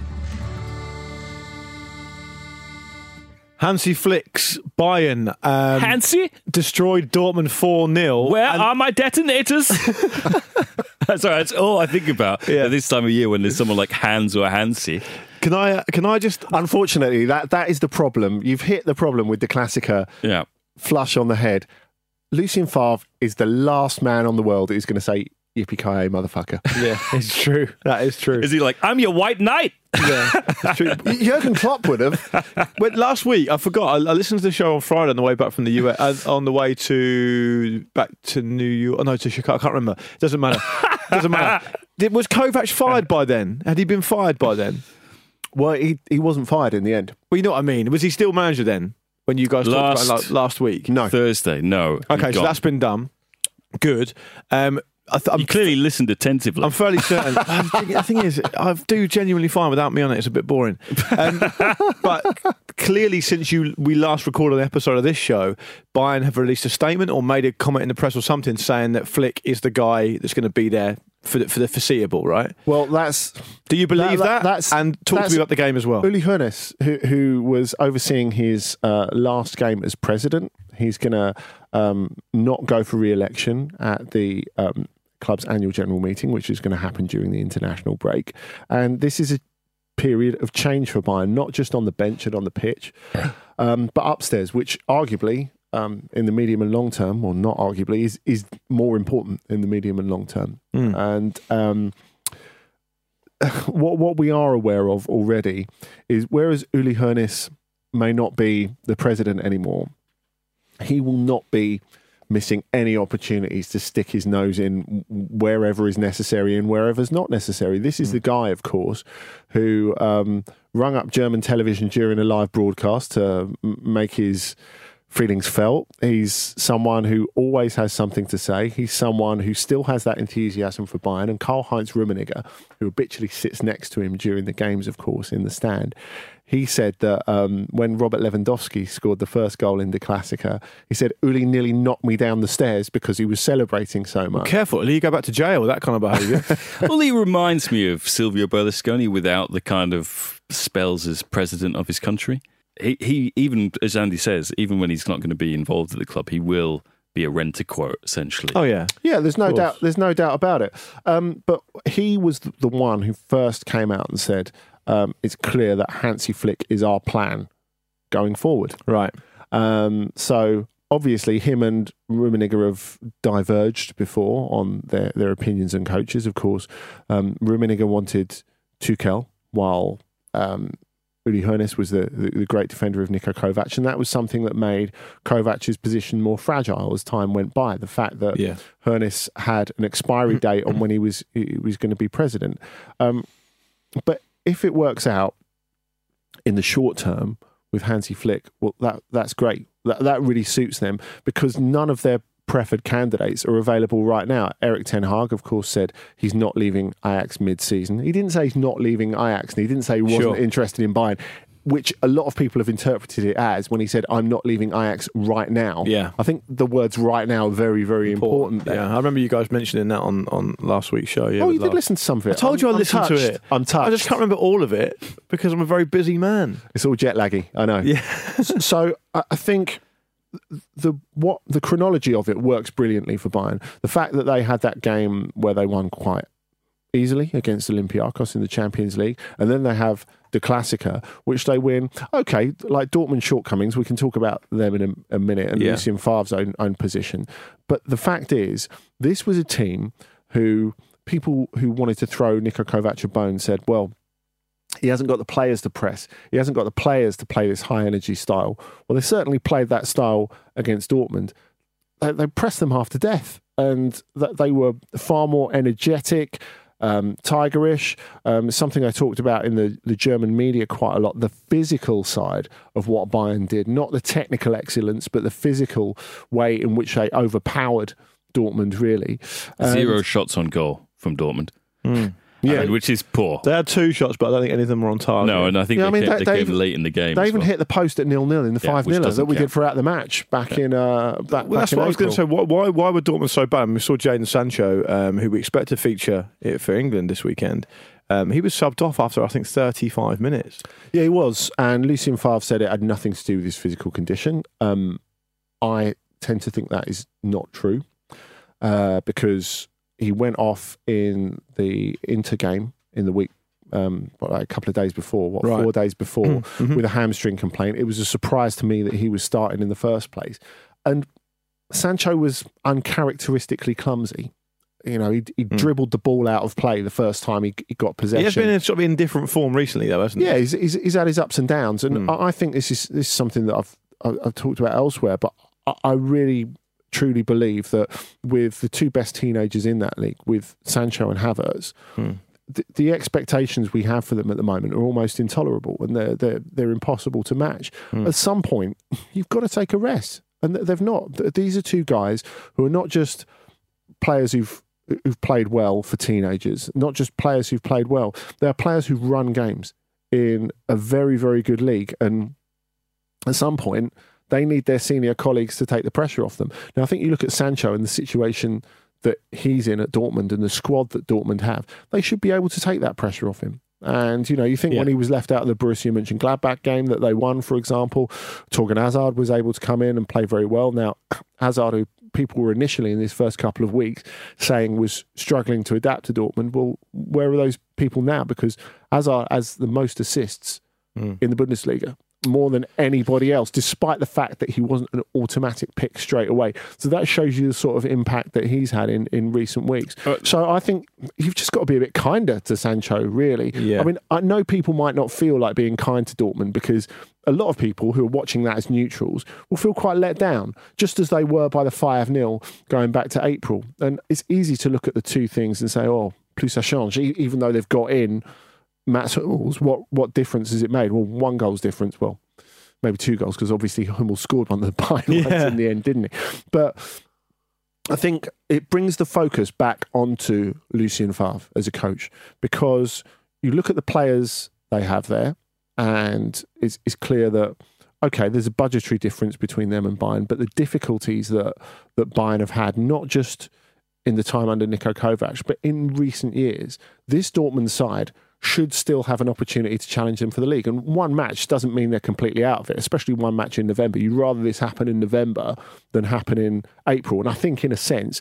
E: Hansi Flick's Bayern um,
F: Hansi
E: destroyed Dortmund four nil.
F: Where and- are my detonators? That's all right. That's all I think about
E: yeah.
F: at this time of year when there's someone like Hans or Hansi.
E: Can I? Can I just?
G: Unfortunately, that that is the problem. You've hit the problem with the Classica.
F: Yeah.
G: Flush on the head. Lucien Favre is the last man on the world who's going to say yippee-ki-yay, motherfucker.
E: Yeah, it's true. That is true.
F: Is he like, I'm your white knight?
E: Yeah, it's true.
G: Jurgen Klopp would have.
E: But last week, I forgot. I, I listened to the show on Friday on the way back from the U S, uh, on the way to back to New York. Oh, no, to Chicago. I can't remember. Doesn't matter. Doesn't matter. Did, was Kovac fired by then? Had he been fired by then?
G: Well, he he wasn't fired in the end.
E: Well, you know what I mean. Was he still manager then? When you guys
F: last,
E: talked about like, last week?
G: No.
F: Thursday, no.
E: Okay, so that's been done. Good. Um, I th-
F: you clearly listened attentively.
E: I'm fairly certain. The thing is, I do genuinely fine without me on it. It's a bit boring. Um, but clearly, since you we last recorded an episode of this show, Bayern have released a statement or made a comment in the press or something saying that Flick is the guy that's going to be there for the, for the foreseeable, right?
G: Well, that's...
E: Do you believe that?
G: that? That's,
E: and talk
G: that's
E: to me about the game as well.
G: Uli Hoeneß, who, who was overseeing his uh, last game as president, he's going to um, not go for re-election at the um, club's annual general meeting, which is going to happen during the international break. And this is a period of change for Bayern, not just on the bench and on the pitch, um, but upstairs, which arguably... Um, in the medium and long term, or not arguably, is is more important in the medium and long term. Mm. And um, what what we are aware of already is, whereas Uli Hoeneß may not be the president anymore, he will not be missing any opportunities to stick his nose in wherever is necessary and wherever is not necessary. This is mm. the guy, of course, who um, rung up German television during a live broadcast to m- make his feelings felt. He's someone who always has something to say. He's someone who still has that enthusiasm for Bayern. And Karl-Heinz Rummenigge, who habitually sits next to him during the games, of course, in the stand, he said that um, when Robert Lewandowski scored the first goal in the Classica, he said, Uli nearly knocked me down the stairs because he was celebrating so much.
E: Well, careful, Uli, you go back to jail with that kind of behaviour.
F: Well, he reminds me of Silvio Berlusconi without the kind of spells as president of his country. He, he even, as Andy says, even when he's not going to be involved at the club, he will be a rent-a-quote, essentially.
E: Oh, yeah.
G: Yeah, there's no doubt There's no doubt about it. Um, but he was the one who first came out and said, um, it's clear that Hansi Flick is our plan going forward.
E: Right.
G: Um, so, obviously, him and Rummenigge have diverged before on their, their opinions and coaches. Of course, um, Rummenigge wanted Tuchel, while... Um, Uli Hoeneß was the, the, the great defender of Niko Kovac, and that was something that made Kovac's position more fragile as time went by. The fact that yeah. Hoeneß had an expiry date on when he was he was going to be president. Um, but if it works out in the short term with Hansi Flick, well, that that's great. That that really suits them, because none of their preferred candidates are available right now. Erik ten Hag, of course, said he's not leaving Ajax mid-season. He didn't say he's not leaving Ajax, and he didn't say he wasn't sure. interested in Bayern, which a lot of people have interpreted it as when he said, I'm not leaving Ajax right now.
E: Yeah.
G: I think the words right now are very, very important. important
E: yeah, I remember you guys mentioning that on, on last week's show. Yeah,
G: oh, you did
E: last...
G: listen to some of it.
E: I told you I
G: I'm
E: listened
G: touched.
E: to it.
G: I'm touched.
E: I just can't remember all of it because I'm a very busy man.
G: It's all jet laggy, I know.
E: Yeah.
G: So I think... The what the chronology of it works brilliantly for Bayern. The fact that they had that game where they won quite easily against Olympiacos in the Champions League, and then they have the Classica, which they win. Okay, like Dortmund's shortcomings, we can talk about them in a, a minute, and yeah. Lucien Favre's own, own position. But the fact is, this was a team who people who wanted to throw Niko Kovac a bone said, well, he hasn't got the players to press. He hasn't got the players to play this high-energy style. Well, they certainly played that style against Dortmund. They, they pressed them half to death, and that they were far more energetic, um, tigerish. Um, something I talked about in the, the German media quite a lot, the physical side of what Bayern did, not the technical excellence, but the physical way in which they overpowered Dortmund, really.
F: Zero
G: and,
F: shots on goal from Dortmund.
E: Mm.
G: Yeah,
F: I mean, which is poor.
E: They had two shots, but I don't think any of them were on target.
F: No, and I think
G: yeah,
F: they,
G: I mean,
F: kept,
G: they,
F: they,
G: they
F: came
G: even,
F: late in the game.
G: They
F: as
G: even
F: well.
G: hit the post at nil-nil in the
F: yeah,
G: five nil that we
F: count.
G: did throughout the match back yeah. in. Uh, back,
E: well,
G: back
E: that's
G: in
E: what I was going to say.
G: April.
E: Why, why were Dortmund so bad? And we saw Jadon Sancho, um, who we expect to feature it for England this weekend. Um, he was subbed off after, I think, thirty-five minutes.
G: Yeah, he was. And Lucien Favre said it had nothing to do with his physical condition. Um, I tend to think that is not true uh, because he went off in the Inter game in the week um, what, like a couple of days before, what
E: Right.
G: four days before,
E: Mm-hmm.
G: with a hamstring complaint. It was a surprise to me that he was starting in the first place. And Sancho was uncharacteristically clumsy. You know, he, he
E: Mm.
G: dribbled the ball out of play the first time he, he got possession.
E: He has been in, sort of in different form recently, though, hasn't he?
G: Yeah, he's, he's, he's had his ups and downs, and
E: Mm.
G: I, I think this is this is something that I've I've I've talked about elsewhere. But I, I really truly believe that with the two best teenagers in that league, with Sancho and Havertz,
E: Mm.
G: the, the expectations we have for them at the moment are almost intolerable, and they're they're they're impossible to match.
E: Mm.
G: At some point, you've got to take a rest, and they've not. These are two guys who are not just players who've who've played well for teenagers, not just players who've played well. They're players who've run games in a very, very good league. And at some point, they need their senior colleagues to take the pressure off them. Now, I think you look at Sancho and the situation that he's in at Dortmund and the squad that Dortmund have, they should be able to take that pressure off him. And, you know, you think
E: Yeah.
G: when he was left out of the Borussia Mönchengladbach game that they won, for example, Torgan Hazard was able to come in and play very well. Now, Hazard, who people were initially in this first couple of weeks saying was struggling to adapt to Dortmund, well, where are those people now? Because Hazard has the most assists
E: Mm.
G: in the Bundesliga, more than anybody else, despite the fact that he wasn't an automatic pick straight away. So that shows you the sort of impact that he's had in, in recent weeks.
F: Uh,
G: so I think you've just got to be a bit kinder to Sancho, really.
E: Yeah.
G: I mean, I know people might not feel like being kind to Dortmund because a lot of people who are watching that as neutrals will feel quite let down, just as they were by the five nil going back to April. And it's easy to look at the two things and say, oh, plus ça change, e- even though they've got in Mats Hummels, what, what difference has it made? Well, one goal's difference. Well, maybe two goals, because obviously Hummels scored one of the Bayern ones
E: Yeah.
G: in the end, didn't he? But I think it brings the focus back onto Lucien Favre as a coach, because you look at the players they have there, and it's, it's clear that, okay, there's a budgetary difference between them and Bayern, but the difficulties that, that Bayern have had, not just in the time under Niko Kovac, but in recent years, this Dortmund side should still have an opportunity to challenge them for the league. And one match doesn't mean they're completely out of it, especially one match in November. You'd rather this happen in November than happen in April. And I think, in a sense,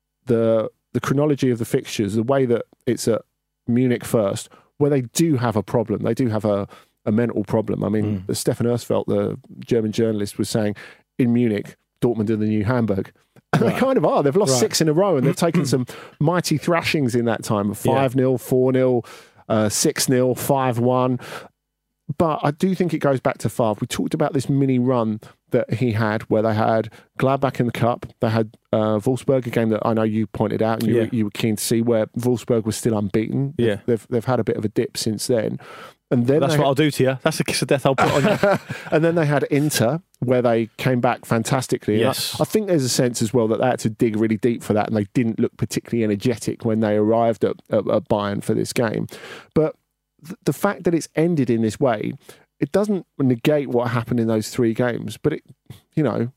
G: the the chronology of the fixtures, the way that it's at Munich first, where they do have a problem, they do have a, a mental problem. I mean,
E: Mm.
G: Stefan Ersfeld, the German journalist, was saying, in Munich, Dortmund are the new Hamburg. And
E: Right.
G: they kind of are. They've lost
E: Right.
G: six in a row, and they've taken some mighty thrashings in that time, five nil, four nil, Uh, six nil, five one. But I do think it goes back to Favre. We talked about this mini run that he had, where they had Gladbach in the Cup. They had uh, Wolfsburg, a game that I know you pointed out and you,
E: Yeah.
G: were, you were keen to see, where Wolfsburg was still unbeaten.
E: Yeah.
G: They've, they've had a bit of a dip since then. And then
E: That's
G: they
E: what
G: had-
E: I'll do to you. That's the kiss of death I'll put on you.
G: and then they had Inter, where they came back fantastically. And
E: Yes.
G: I, I think there's a sense as well that they had to dig really deep for that, and they didn't look particularly energetic when they arrived at, at, at Bayern for this game. But th- the fact that it's ended in this way, it doesn't negate what happened in those three games. But, it, you know,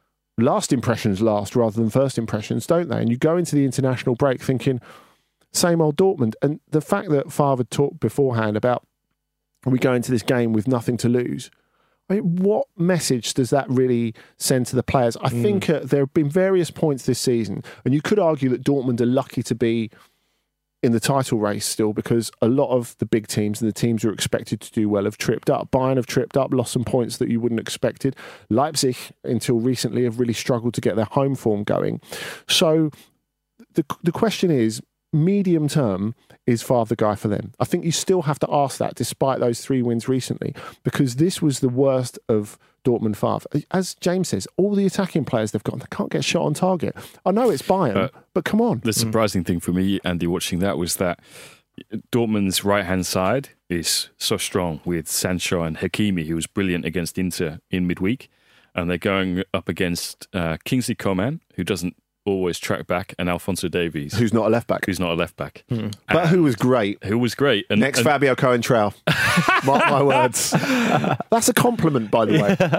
G: last impressions last rather than first impressions, don't they? And you go into the international break thinking, same old Dortmund. And the fact that Favre had talked beforehand about, we go into this game with nothing to lose. I mean, what message does that really send to the players? I
E: Mm.
G: think uh, there have been various points this season, and you could argue that Dortmund are lucky to be in the title race still, because a lot of the big teams and the teams who are expected to do well have tripped up. Bayern have tripped up, lost some points that you wouldn't have expected. Leipzig, until recently, have really struggled to get their home form going. So the the question is, medium term, is Favre the guy for them? I think you still have to ask that, despite those three wins recently, because this was the worst of Dortmund Favre. As James says, all the attacking players they've got, they can't get shot on target. I know it's Bayern,
F: Uh,
G: but come on.
F: The surprising thing for me, Andy, watching that was that Dortmund's right-hand side is so strong with Sancho and Hakimi, who was brilliant against Inter in midweek. And they're going up against uh, Kingsley Coman, who doesn't always track back, and Alphonso Davies,
G: Who's not a left back,
F: who's not a left back.
G: but who was great.
F: Who was great. And,
G: Next
F: and,
G: Fabio Coentrao. Mark my words. That's a compliment, by the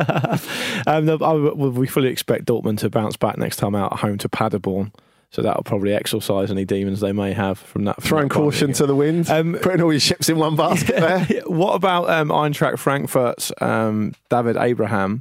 G: way.
E: um, no, I, we fully expect Dortmund to bounce back next time out at home to Paderborn. So that'll probably exorcise any demons they may have from that. From
G: Throwing
E: that kind of
G: caution
E: league.
G: to the wind,
E: Um,
G: putting all your chips in one basket there.
E: What about um, Eintracht Frankfurt's um, David Abraham?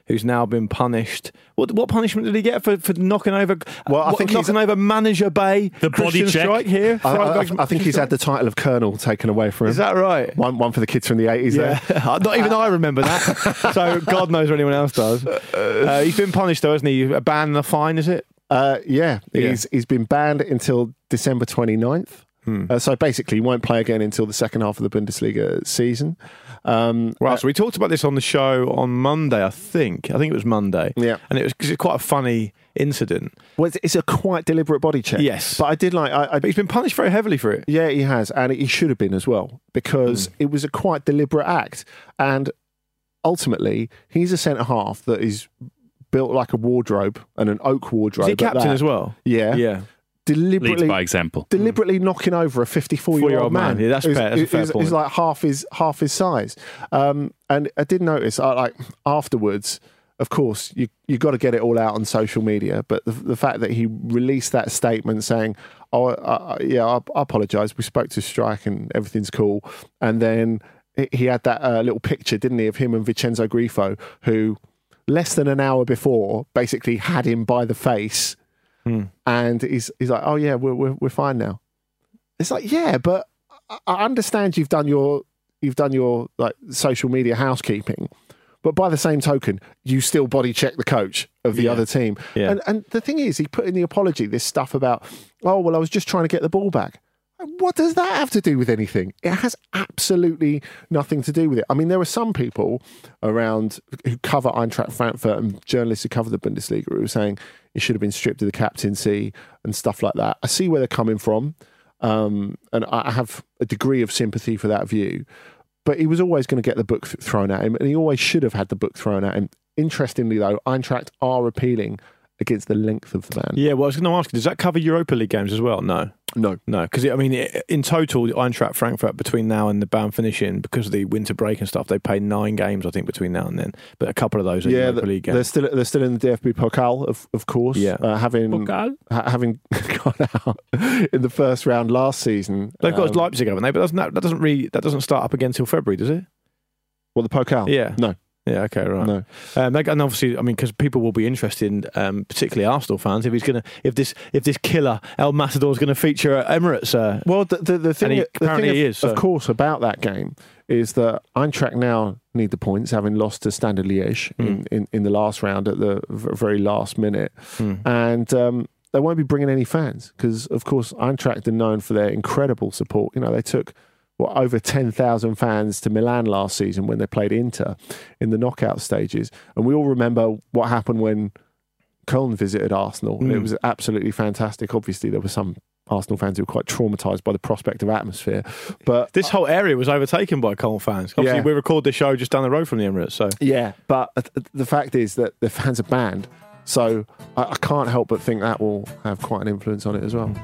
E: who's now been punished. What what punishment did he get for, for knocking over?
G: Well, I
E: what,
G: think
E: knocking over Manager Bay.
F: The body
E: Christian
F: check.
E: Strike here.
G: I, I, I,
E: Fried
G: I think he's had the title of Colonel taken away from him.
E: Is that right?
G: One, one for the kids from the eighties.
E: Yeah,
G: There.
E: not even I remember that. So God knows what anyone else does. Uh, he's been punished though, hasn't he? A ban and a fine, is it?
G: Uh, yeah,
E: Yeah.
G: he's he's been banned until December twenty-ninth.
E: Hmm.
G: Uh, so basically, he won't play again until the second half of the Bundesliga season. Um,
E: Right,
G: uh,
E: so we talked about this on the show on Monday, I think. I think it was Monday.
G: Yeah.
E: And it was cause it's quite a funny incident.
G: well, it's, it's a quite deliberate body check.
E: Yes.
G: but I did like. I, I,
E: But he's been punished very heavily for it.
G: yeah, he has, and he should have been as well because it was a quite deliberate act. And ultimately, he's a centre half that is built like a wardrobe and an oak wardrobe.
E: Is he
G: at
E: captain
G: that.
E: as well?
G: Yeah,
E: Yeah.
G: deliberately
F: Leads by example.
G: deliberately knocking over a fifty-four-year-old
E: Four-year-old man.
G: man.
E: Yeah, that's
G: who's-
E: fair- that's a fair
G: who's-
E: point.
G: who's like half his half his size. Um, and I did notice, I, like afterwards, of course, you you got to get it all out on social media. But the, the fact that he released that statement saying, "Oh, uh, yeah, I, I apologise. We spoke to Strike and everything's cool," and then he- he had that uh, little picture, didn't he, of him and Vincenzo Grifo, who less than an hour before basically had him by the face.
E: Hmm.
G: And he's he's like, oh yeah, we're we're, we're fine now. It's like, yeah, but I- I understand you've done your you've done your like social media housekeeping, but by the same token, you still body check the coach of the
E: Yeah.
G: other team.
E: Yeah.
G: And and the thing is, he put in the apology this stuff about, oh well, I was just trying to get the ball back. What does that have to do with anything? It has absolutely nothing to do with it. I mean, there are some people around who cover Eintracht Frankfurt and journalists who cover the Bundesliga who are saying he should have been stripped of the captaincy and stuff like that. I see where they're coming from, um, and I have a degree of sympathy for that view. But he was always going to get the book th- thrown at him, and he always should have had the book thrown at him. Interestingly, though, Eintracht are appealing against the length of the ban.
E: Yeah, well, I was going to ask, does that cover Europa League games as well? No.
G: No.
E: No, because, I mean, it, in total, Eintracht Frankfurt, between now and the ban finishing, because of the winter break and stuff, they played nine games, I think, between now and then. But a couple of those are
G: Yeah,
E: Europa
G: th-
E: League
G: they're
E: games.
G: still they're still in the D F B Pokal, of of course.
E: Yeah.
G: uh, having
F: Pokal?
G: ha- having gone out in the first round last season.
E: They've got
G: um,
E: Leipzig, haven't they? But doesn't that, that doesn't really that doesn't start up again until February, does it?
G: Well, the Pokal.
E: Yeah.
G: No.
E: Yeah. Okay. Right.
G: No.
E: Um, they- and obviously, I mean, because people will be interested, in, um, particularly Arsenal fans, if he's going to, if this, if this killer El Matador is going to feature at Emirates. Uh,
G: Well, the the, the thing,
E: And he-
G: the
E: apparently
G: thing
E: he
G: of,
E: is, so-
G: of course, about that game is that Eintracht now need the points, having lost to Standard Liège
E: Hmm.
G: in, in, in the last round at the v- very last minute,
E: Hmm.
G: and um, they won't be bringing any fans because, of course, Eintracht are known for their incredible support. You know, they took what, over ten thousand fans to Milan last season when they played Inter in the knockout stages. And we all remember what happened when Köln visited Arsenal.
E: Mm.
G: It was absolutely fantastic. Obviously, there were some Arsenal fans who were quite traumatised by the prospect of atmosphere. But
E: this whole area was overtaken by Cole fans. Obviously,
G: Yeah.
E: we record this show just down the road from the Emirates. So
G: yeah, but the fact is that the fans are banned. So I, I can't help but think that will have quite an influence on it as well.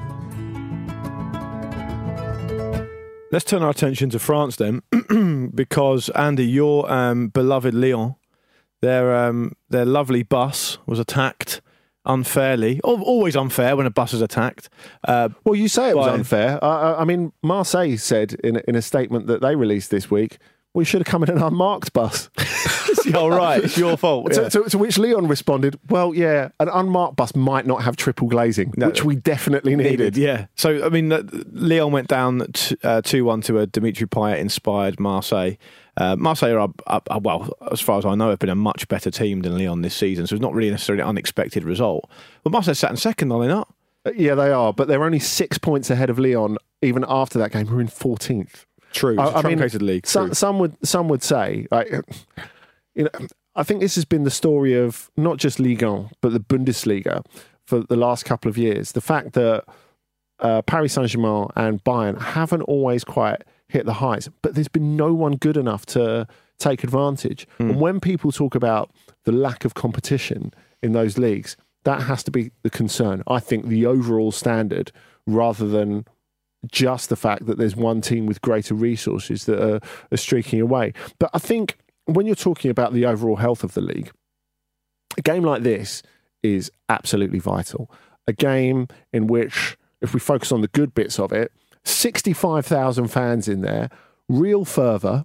E: let's turn our attention to France then, because Andy, your um, beloved Lyon, their um, their lovely bus was attacked unfairly. Al- Always unfair when a bus is attacked. Uh,
G: Well, you say it was
E: by-
G: unfair. I, I- I mean, Marseille said in, a- in a statement that they released this week, we should have come in an unmarked bus.
E: You're right, it's your fault.
G: To,
E: yeah.
G: to, to which Leon responded, well, yeah, an unmarked bus might not have triple glazing,
E: No.
G: which we definitely needed.
E: Yeah. So, I mean, uh, Lyon went down t- uh, two one to a Dimitri Payet-inspired Marseille. Uh, Marseille are, up, up, uh, well, as far as I know, have been a much better team than Lyon this season, so it's not really necessarily an unexpected result. But Marseille sat in second, are they not?
G: Uh, Yeah, they are, but they're only six points ahead of Leon even after that game. We're in fourteenth.
E: True. It's a truncated league.
G: Some,
E: True.
G: some would some would say, like, you know, I think this has been the story of not just Ligue one, but the Bundesliga for the last couple of years. The fact that uh, Paris Saint-Germain and Bayern haven't always quite hit the heights, but there's been no one good enough to take advantage.
E: Hmm.
G: And when people talk about the lack of competition in those leagues, that has to be the concern. I think the overall standard, rather than just the fact that there's one team with greater resources that are, are streaking away. But I think when you're talking about the overall health of the league, a game like this is absolutely vital. A game in which, if we focus on the good bits of it, sixty-five thousand fans in there, real fervour.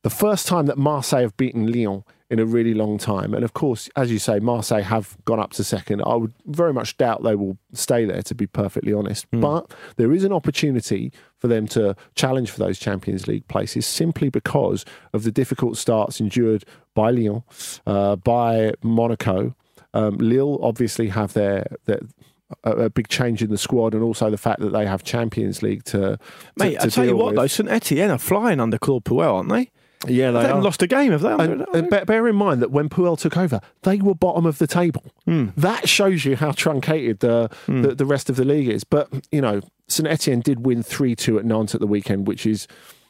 G: the first time that Marseille have beaten Lyon in a really long time. And of course, as you say, Marseille have gone up to second. I would very much doubt they will stay there, to be perfectly honest. Mm. But there is an opportunity for them to challenge for those Champions League places simply because of the difficult starts endured by Lyon, uh, by Monaco. Um, Lille obviously have their... their A, a big change in the squad, and also the fact that they have Champions League to, to
E: Mate,
G: to
E: I tell you what,
G: with.
E: though, Saint Etienne are flying under Claude Puel, aren't they?
G: Yeah, they,
E: they haven't
G: are.
E: lost a game, have they?
G: And, and bear, bear in mind that when Puel took over, they were bottom of the table. Mm. That shows you how truncated the, mm. the the rest of the league is. But, you know, Saint Etienne did win three two at Nantes at the weekend, which is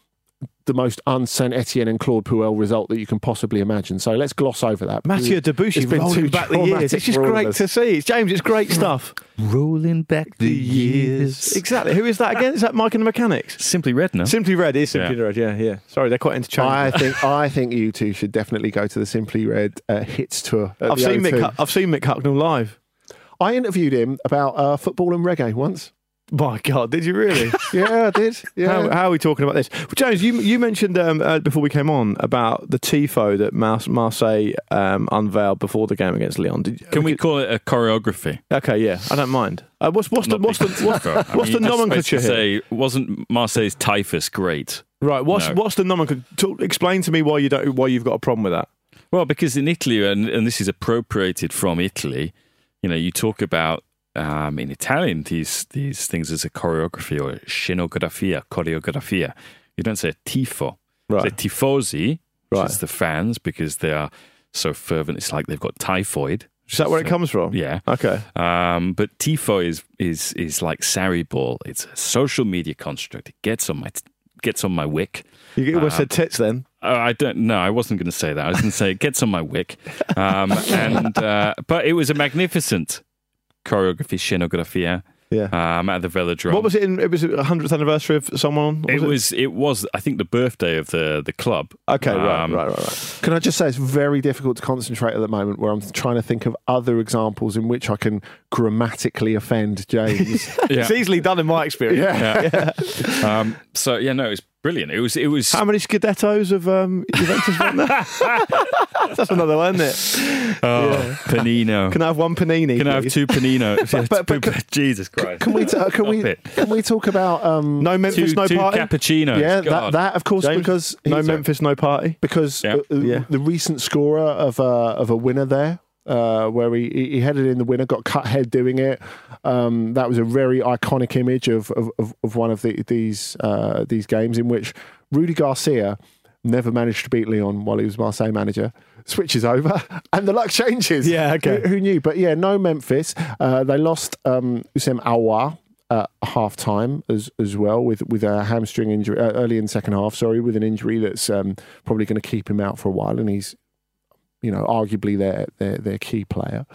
G: the most un-Saint Etienne and Claude Puel result that you can possibly imagine. So let's gloss over that.
E: Mathieu Debuchy rolling back the years. It's just great to see. It's James, it's great stuff.
F: Rolling back the years.
E: Exactly. Who is that again? Is that Mike and the Mechanics?
F: Simply Red, no?
E: Simply Red is Simply yeah. Red, yeah, yeah. Sorry, they're quite interchangeable.
G: I think I think you two should definitely go to the Simply Red uh, hits tour.
E: I've seen, Mick, I've seen Mick Hucknall live.
G: I interviewed him about uh, football and reggae once.
E: My God, did you really?
G: Yeah, I did. Yeah.
E: How, how are we talking about this? Well, James, you you mentioned um, uh, before we came on about the tifo that Mar- Marseille um, unveiled before the game against Lyon. Did,
F: Can we could, call it a choreography?
E: Okay, yeah, I don't mind. Uh, what's what's the what's the what's, what's, what's the nomenclature here?
F: Say, wasn't Marseille's typhus great?
E: Right. What's
F: no.
E: what's the nomenclature? Talk, explain to me why you don't why you've got a problem with that.
F: Well, because in Italy, and, and this is appropriated from Italy, you know, you talk about. Um, in Italian, these these things as a choreography or scenografia, choreografia. You don't say tifo.
E: Right.
F: Say tifosi, which
E: right.
F: is the fans, because they are so fervent. It's like they've got typhoid.
E: Is that where
F: so,
E: it comes from?
F: Yeah.
E: Okay.
F: Um, but tifo is is is like Sarri ball. It's a social media construct. It gets on my gets on my wick.
E: You almost
F: um,
E: said tits then.
F: Uh, I don't. No, I wasn't going to say that. I was going to say it gets on my wick. Um, and uh, but it was a magnificent choreography, scenografia,
E: yeah,
F: um, at the Velodrome.
E: What was it? In, it was a hundredth anniversary of someone.
F: Was it, it was. It was. I think the birthday of the the club.
E: Okay,
F: um,
E: right, right, right, right.
G: Can I just say it's very difficult to concentrate at the moment, where I'm trying to think of other examples in which I can grammatically offend James.
E: yeah. It's easily done in my experience.
G: Yeah.
E: yeah.
F: yeah. Um, so yeah, no, it was brilliant. It was. It was.
E: How many Scudettos of um, Juventus won there? That's another one, isn't it?
F: Oh, yeah. Panino.
E: Can I have one panini?
F: Can
E: please?
F: I have two Panino?
G: but, but, but can,
F: Jesus Christ!
G: Can we? T- can we?
F: It.
G: Can we talk about um,
E: no Memphis,
F: two,
E: no
F: two
E: party?
F: Cappuccinos.
G: Yeah,
F: God.
G: that, that of course
E: James,
G: because
E: no Memphis, no party.
G: Because
F: yeah.
G: uh,
E: yeah.
G: the recent scorer of a of a winner there. Uh, where he, he headed in the winner, got cut head doing it. Um, that was a very iconic image of of, of, of one of the, these uh, these games in which Rudy Garcia never managed to beat Lyon while he was Marseille manager. Switches over and the luck changes.
E: Yeah, okay.
G: Who, who knew? But yeah, no Memphis. Uh, they lost um, Oussem Aouar at half time as as well with with a hamstring injury uh, early in the second half. Sorry, with an injury that's um, probably going to keep him out for a while, and he's. You know, arguably their their their key player,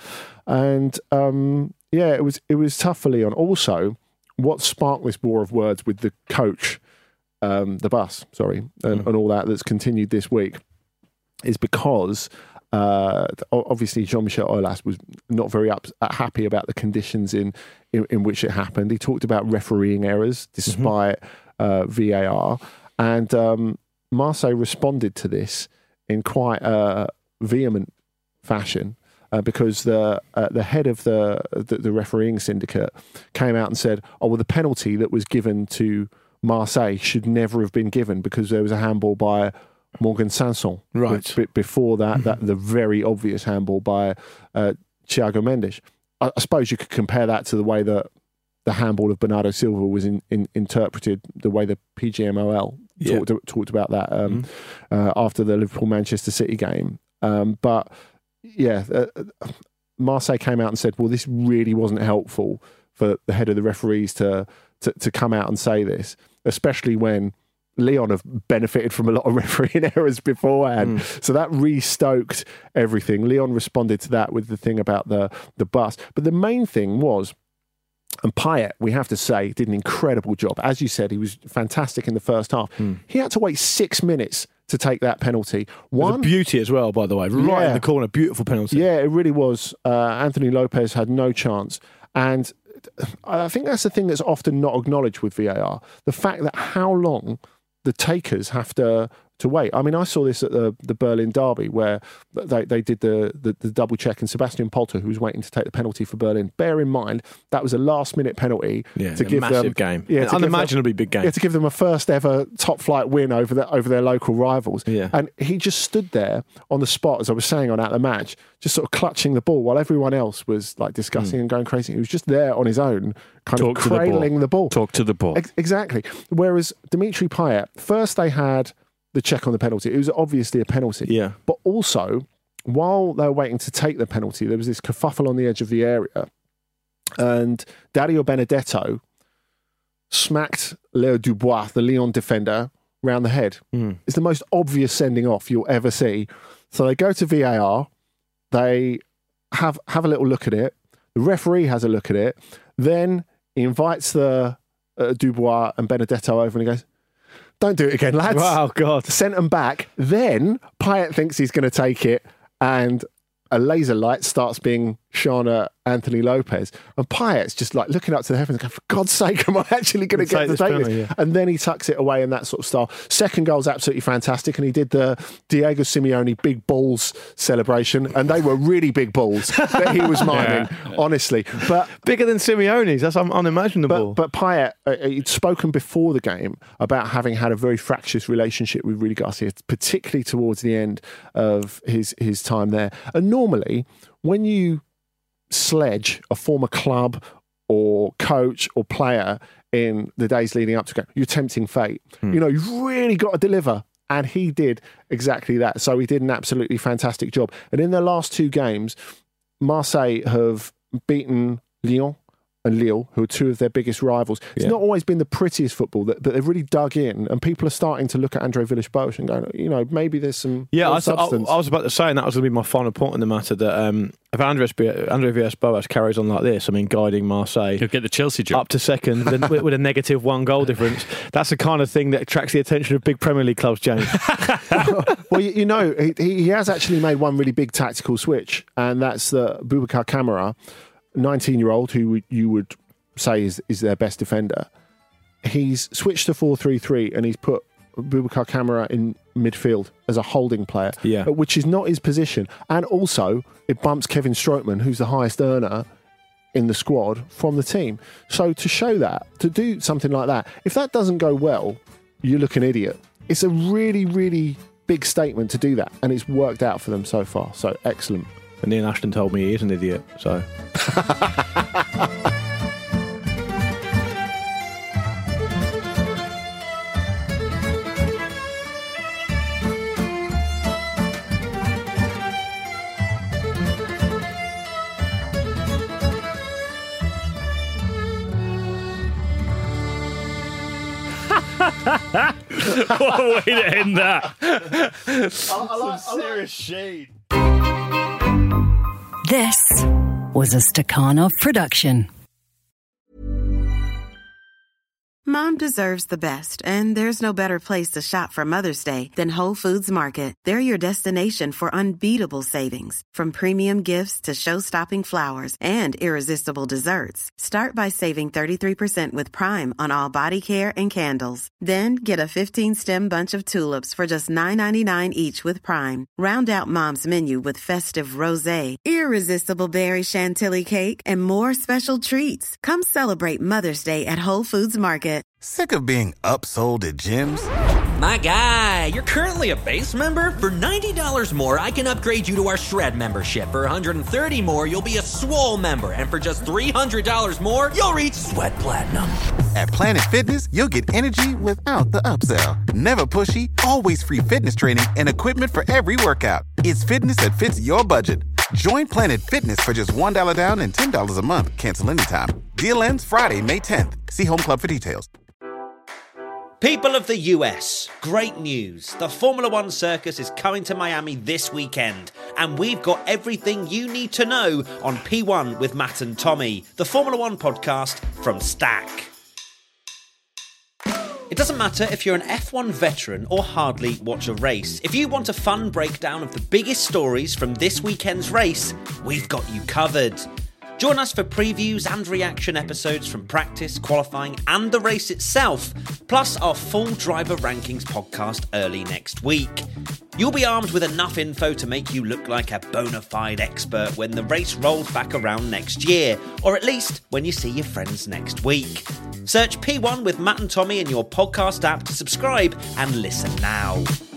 G: and um, yeah, it was it was tough for Lyon. Also, what sparked this war of words with the coach, um, the bus, sorry, and, mm. and all that that's continued this week, is because uh, obviously Jean-Michel Aulas was not very up, happy about the conditions in, in in which it happened. He talked about refereeing errors despite mm-hmm. uh, V A R, and um, Marseille responded to this in quite a vehement fashion uh, because the uh, the head of the, the the refereeing syndicate came out and said, "Oh well, the penalty that was given to Marseille should never have been given because there was a handball by Morgan Sanson,
E: right?
G: B- before that, that the very obvious handball by uh, Thiago Mendes. I, I suppose you could compare that to the way that the handball of Bernardo Silva was in, in, interpreted, the way the P G M O L yeah. talked talked about that um, mm. uh, after the Liverpool Manchester City game." Um, but yeah, uh, Marseille came out and said, well, this really wasn't helpful for the head of the referees to, to, to come out and say this, especially when Lyon have benefited from a lot of refereeing errors beforehand. Mm. So that re-stoked everything. Lyon responded to that with the thing about the, the bus. But the main thing was, and Payet, we have to say, did an incredible job. As you said, he was fantastic in the first half. Mm. He had to wait six minutes to take that penalty. One
E: it was a beauty as well, by the way, right
G: yeah.
E: in the corner, beautiful penalty.
G: Yeah, it really was. Uh, Anthony Lopez had no chance, and I think that's the thing that's often not acknowledged with V A R: the fact that how long the takers have to to wait. I mean, I saw this at the, the Berlin derby where they, they did the, the, the double check, and Sebastian Polter, who was waiting to take the penalty for Berlin, bear in mind that was a last minute penalty
E: yeah,
G: to
E: a
G: give
E: massive
G: them
E: game,
G: yeah,
E: an unimaginably big game,
G: yeah, to give them a first ever top flight win over the, over their local rivals.
E: Yeah.
G: And he just stood there on the spot, as I was saying on At the Match, just sort of clutching the ball while everyone else was like discussing mm. and going crazy. He was just there on his own, kind
F: Talk
G: of cradling the ball.
F: the ball. Talk to the ball.
G: Ex- exactly. Whereas Dimitri Payet, first they had the check on the penalty. It was obviously a penalty.
E: Yeah.
G: But also, while they were waiting to take the penalty, there was this kerfuffle on the edge of the area, and Dario Benedetto smacked Leo Dubois, the Lyon defender, round the head.
E: Mm.
G: It's the most obvious sending off you'll ever see. So they go to V A R, they have have a little look at it, the referee has a look at it, then he invites the uh, Dubois and Benedetto over and he goes, "Don't do it again, lads."
E: Wow, God.
G: Sent them back. Then Payet thinks he's going to take it, and a laser light starts being shone at Anthony Lopez. And Payet's just like looking up to the heavens and going, "For God's sake, am I actually going to get to take this?"
E: penalty, yeah.
G: And then he tucks it away in that sort of style. Second goal's absolutely fantastic. And he did the Diego Simeone big balls celebration. And they were really big balls that he was miming, yeah. honestly. But
E: bigger than Simeone's. That's un- unimaginable.
G: But, but Payet, uh, he'd spoken before the game about having had a very fractious relationship with Rudy Garcia, particularly towards the end of his, his time there. And normally, when you sledge a former club or coach or player in the days leading up to game, you're tempting fate. Hmm. You know, you've really got to deliver. And he did exactly that. So he did an absolutely fantastic job. And in their last two games, Marseille have beaten Lyon and Lille, who are two of their biggest rivals. It's yeah. not always been the prettiest football, but they've really dug in, and people are starting to look at Andre Villas-Boas and going, you know, maybe there's some
E: yeah. I,
G: substance.
E: I, I was about to say, and that was going to be my final point in the matter, that um, if Andres, Andre Villas-Boas carries on like this, I mean, guiding Marseille,
F: he'll get the Chelsea job
E: up to second with, with a negative one goal difference. That's the kind of thing that attracts the attention of big Premier League clubs, James.
G: well, well, you know, he, he has actually made one really big tactical switch, and that's the Boubacar Kamara, nineteen-year-old, who you would say is, is their best defender. He's switched to four three three and he's put Boubacar Kamara in midfield as a holding player,
E: yeah.
G: which is not his position. And also, it bumps Kevin Strootman, who's the highest earner in the squad, from the team. So to show that, to do something like that, if that doesn't go well, you look an idiot. It's a really, really big statement to do that, and it's worked out for them so far. So excellent.
E: And Ian Ashton told me he is an idiot, so...
F: What a way to end that.
G: I, I like, Some serious shade.
L: This was a Stakhanov production.
A: Mom deserves the best, and there's no better place to shop for Mother's Day than Whole Foods Market. They're your destination for unbeatable savings, from premium gifts to show-stopping flowers and irresistible desserts. Start by saving thirty-three percent with Prime on all body care and candles. Then get a fifteen-stem bunch of tulips for just nine ninety-nine each with Prime. Round out Mom's menu with festive rosé, irresistible berry chantilly cake, and more special treats. Come celebrate Mother's Day at Whole Foods Market.
M: Sick of being upsold at gyms?
N: My guy, you're currently a base member? For ninety dollars more, I can upgrade you to our Shred membership. For one hundred thirty dollars more, you'll be a Swole member. And for just three hundred dollars more, you'll reach Sweat Platinum.
M: At Planet Fitness, you'll get energy without the upsell. Never pushy, always free fitness training and equipment for every workout. It's fitness that fits your budget. Join Planet Fitness for just one dollar down and ten dollars a month. Cancel anytime. Deal ends Friday, May tenth. See Home Club for details.
O: People of the U S, great news. The Formula One circus is coming to Miami this weekend, and we've got everything you need to know on P one with Matt and Tommy, the Formula One podcast from Stack. It doesn't matter if you're an F one veteran or hardly watch a race. If you want a fun breakdown of the biggest stories from this weekend's race, we've got you covered. Join us for previews and reaction episodes from practice, qualifying and the race itself, plus our full driver rankings podcast early next week. You'll be armed with enough info to make you look like a bona fide expert when the race rolls back around next year, or at least when you see your friends next week. Search P one with Matt and Tommy in your podcast app to subscribe and listen now.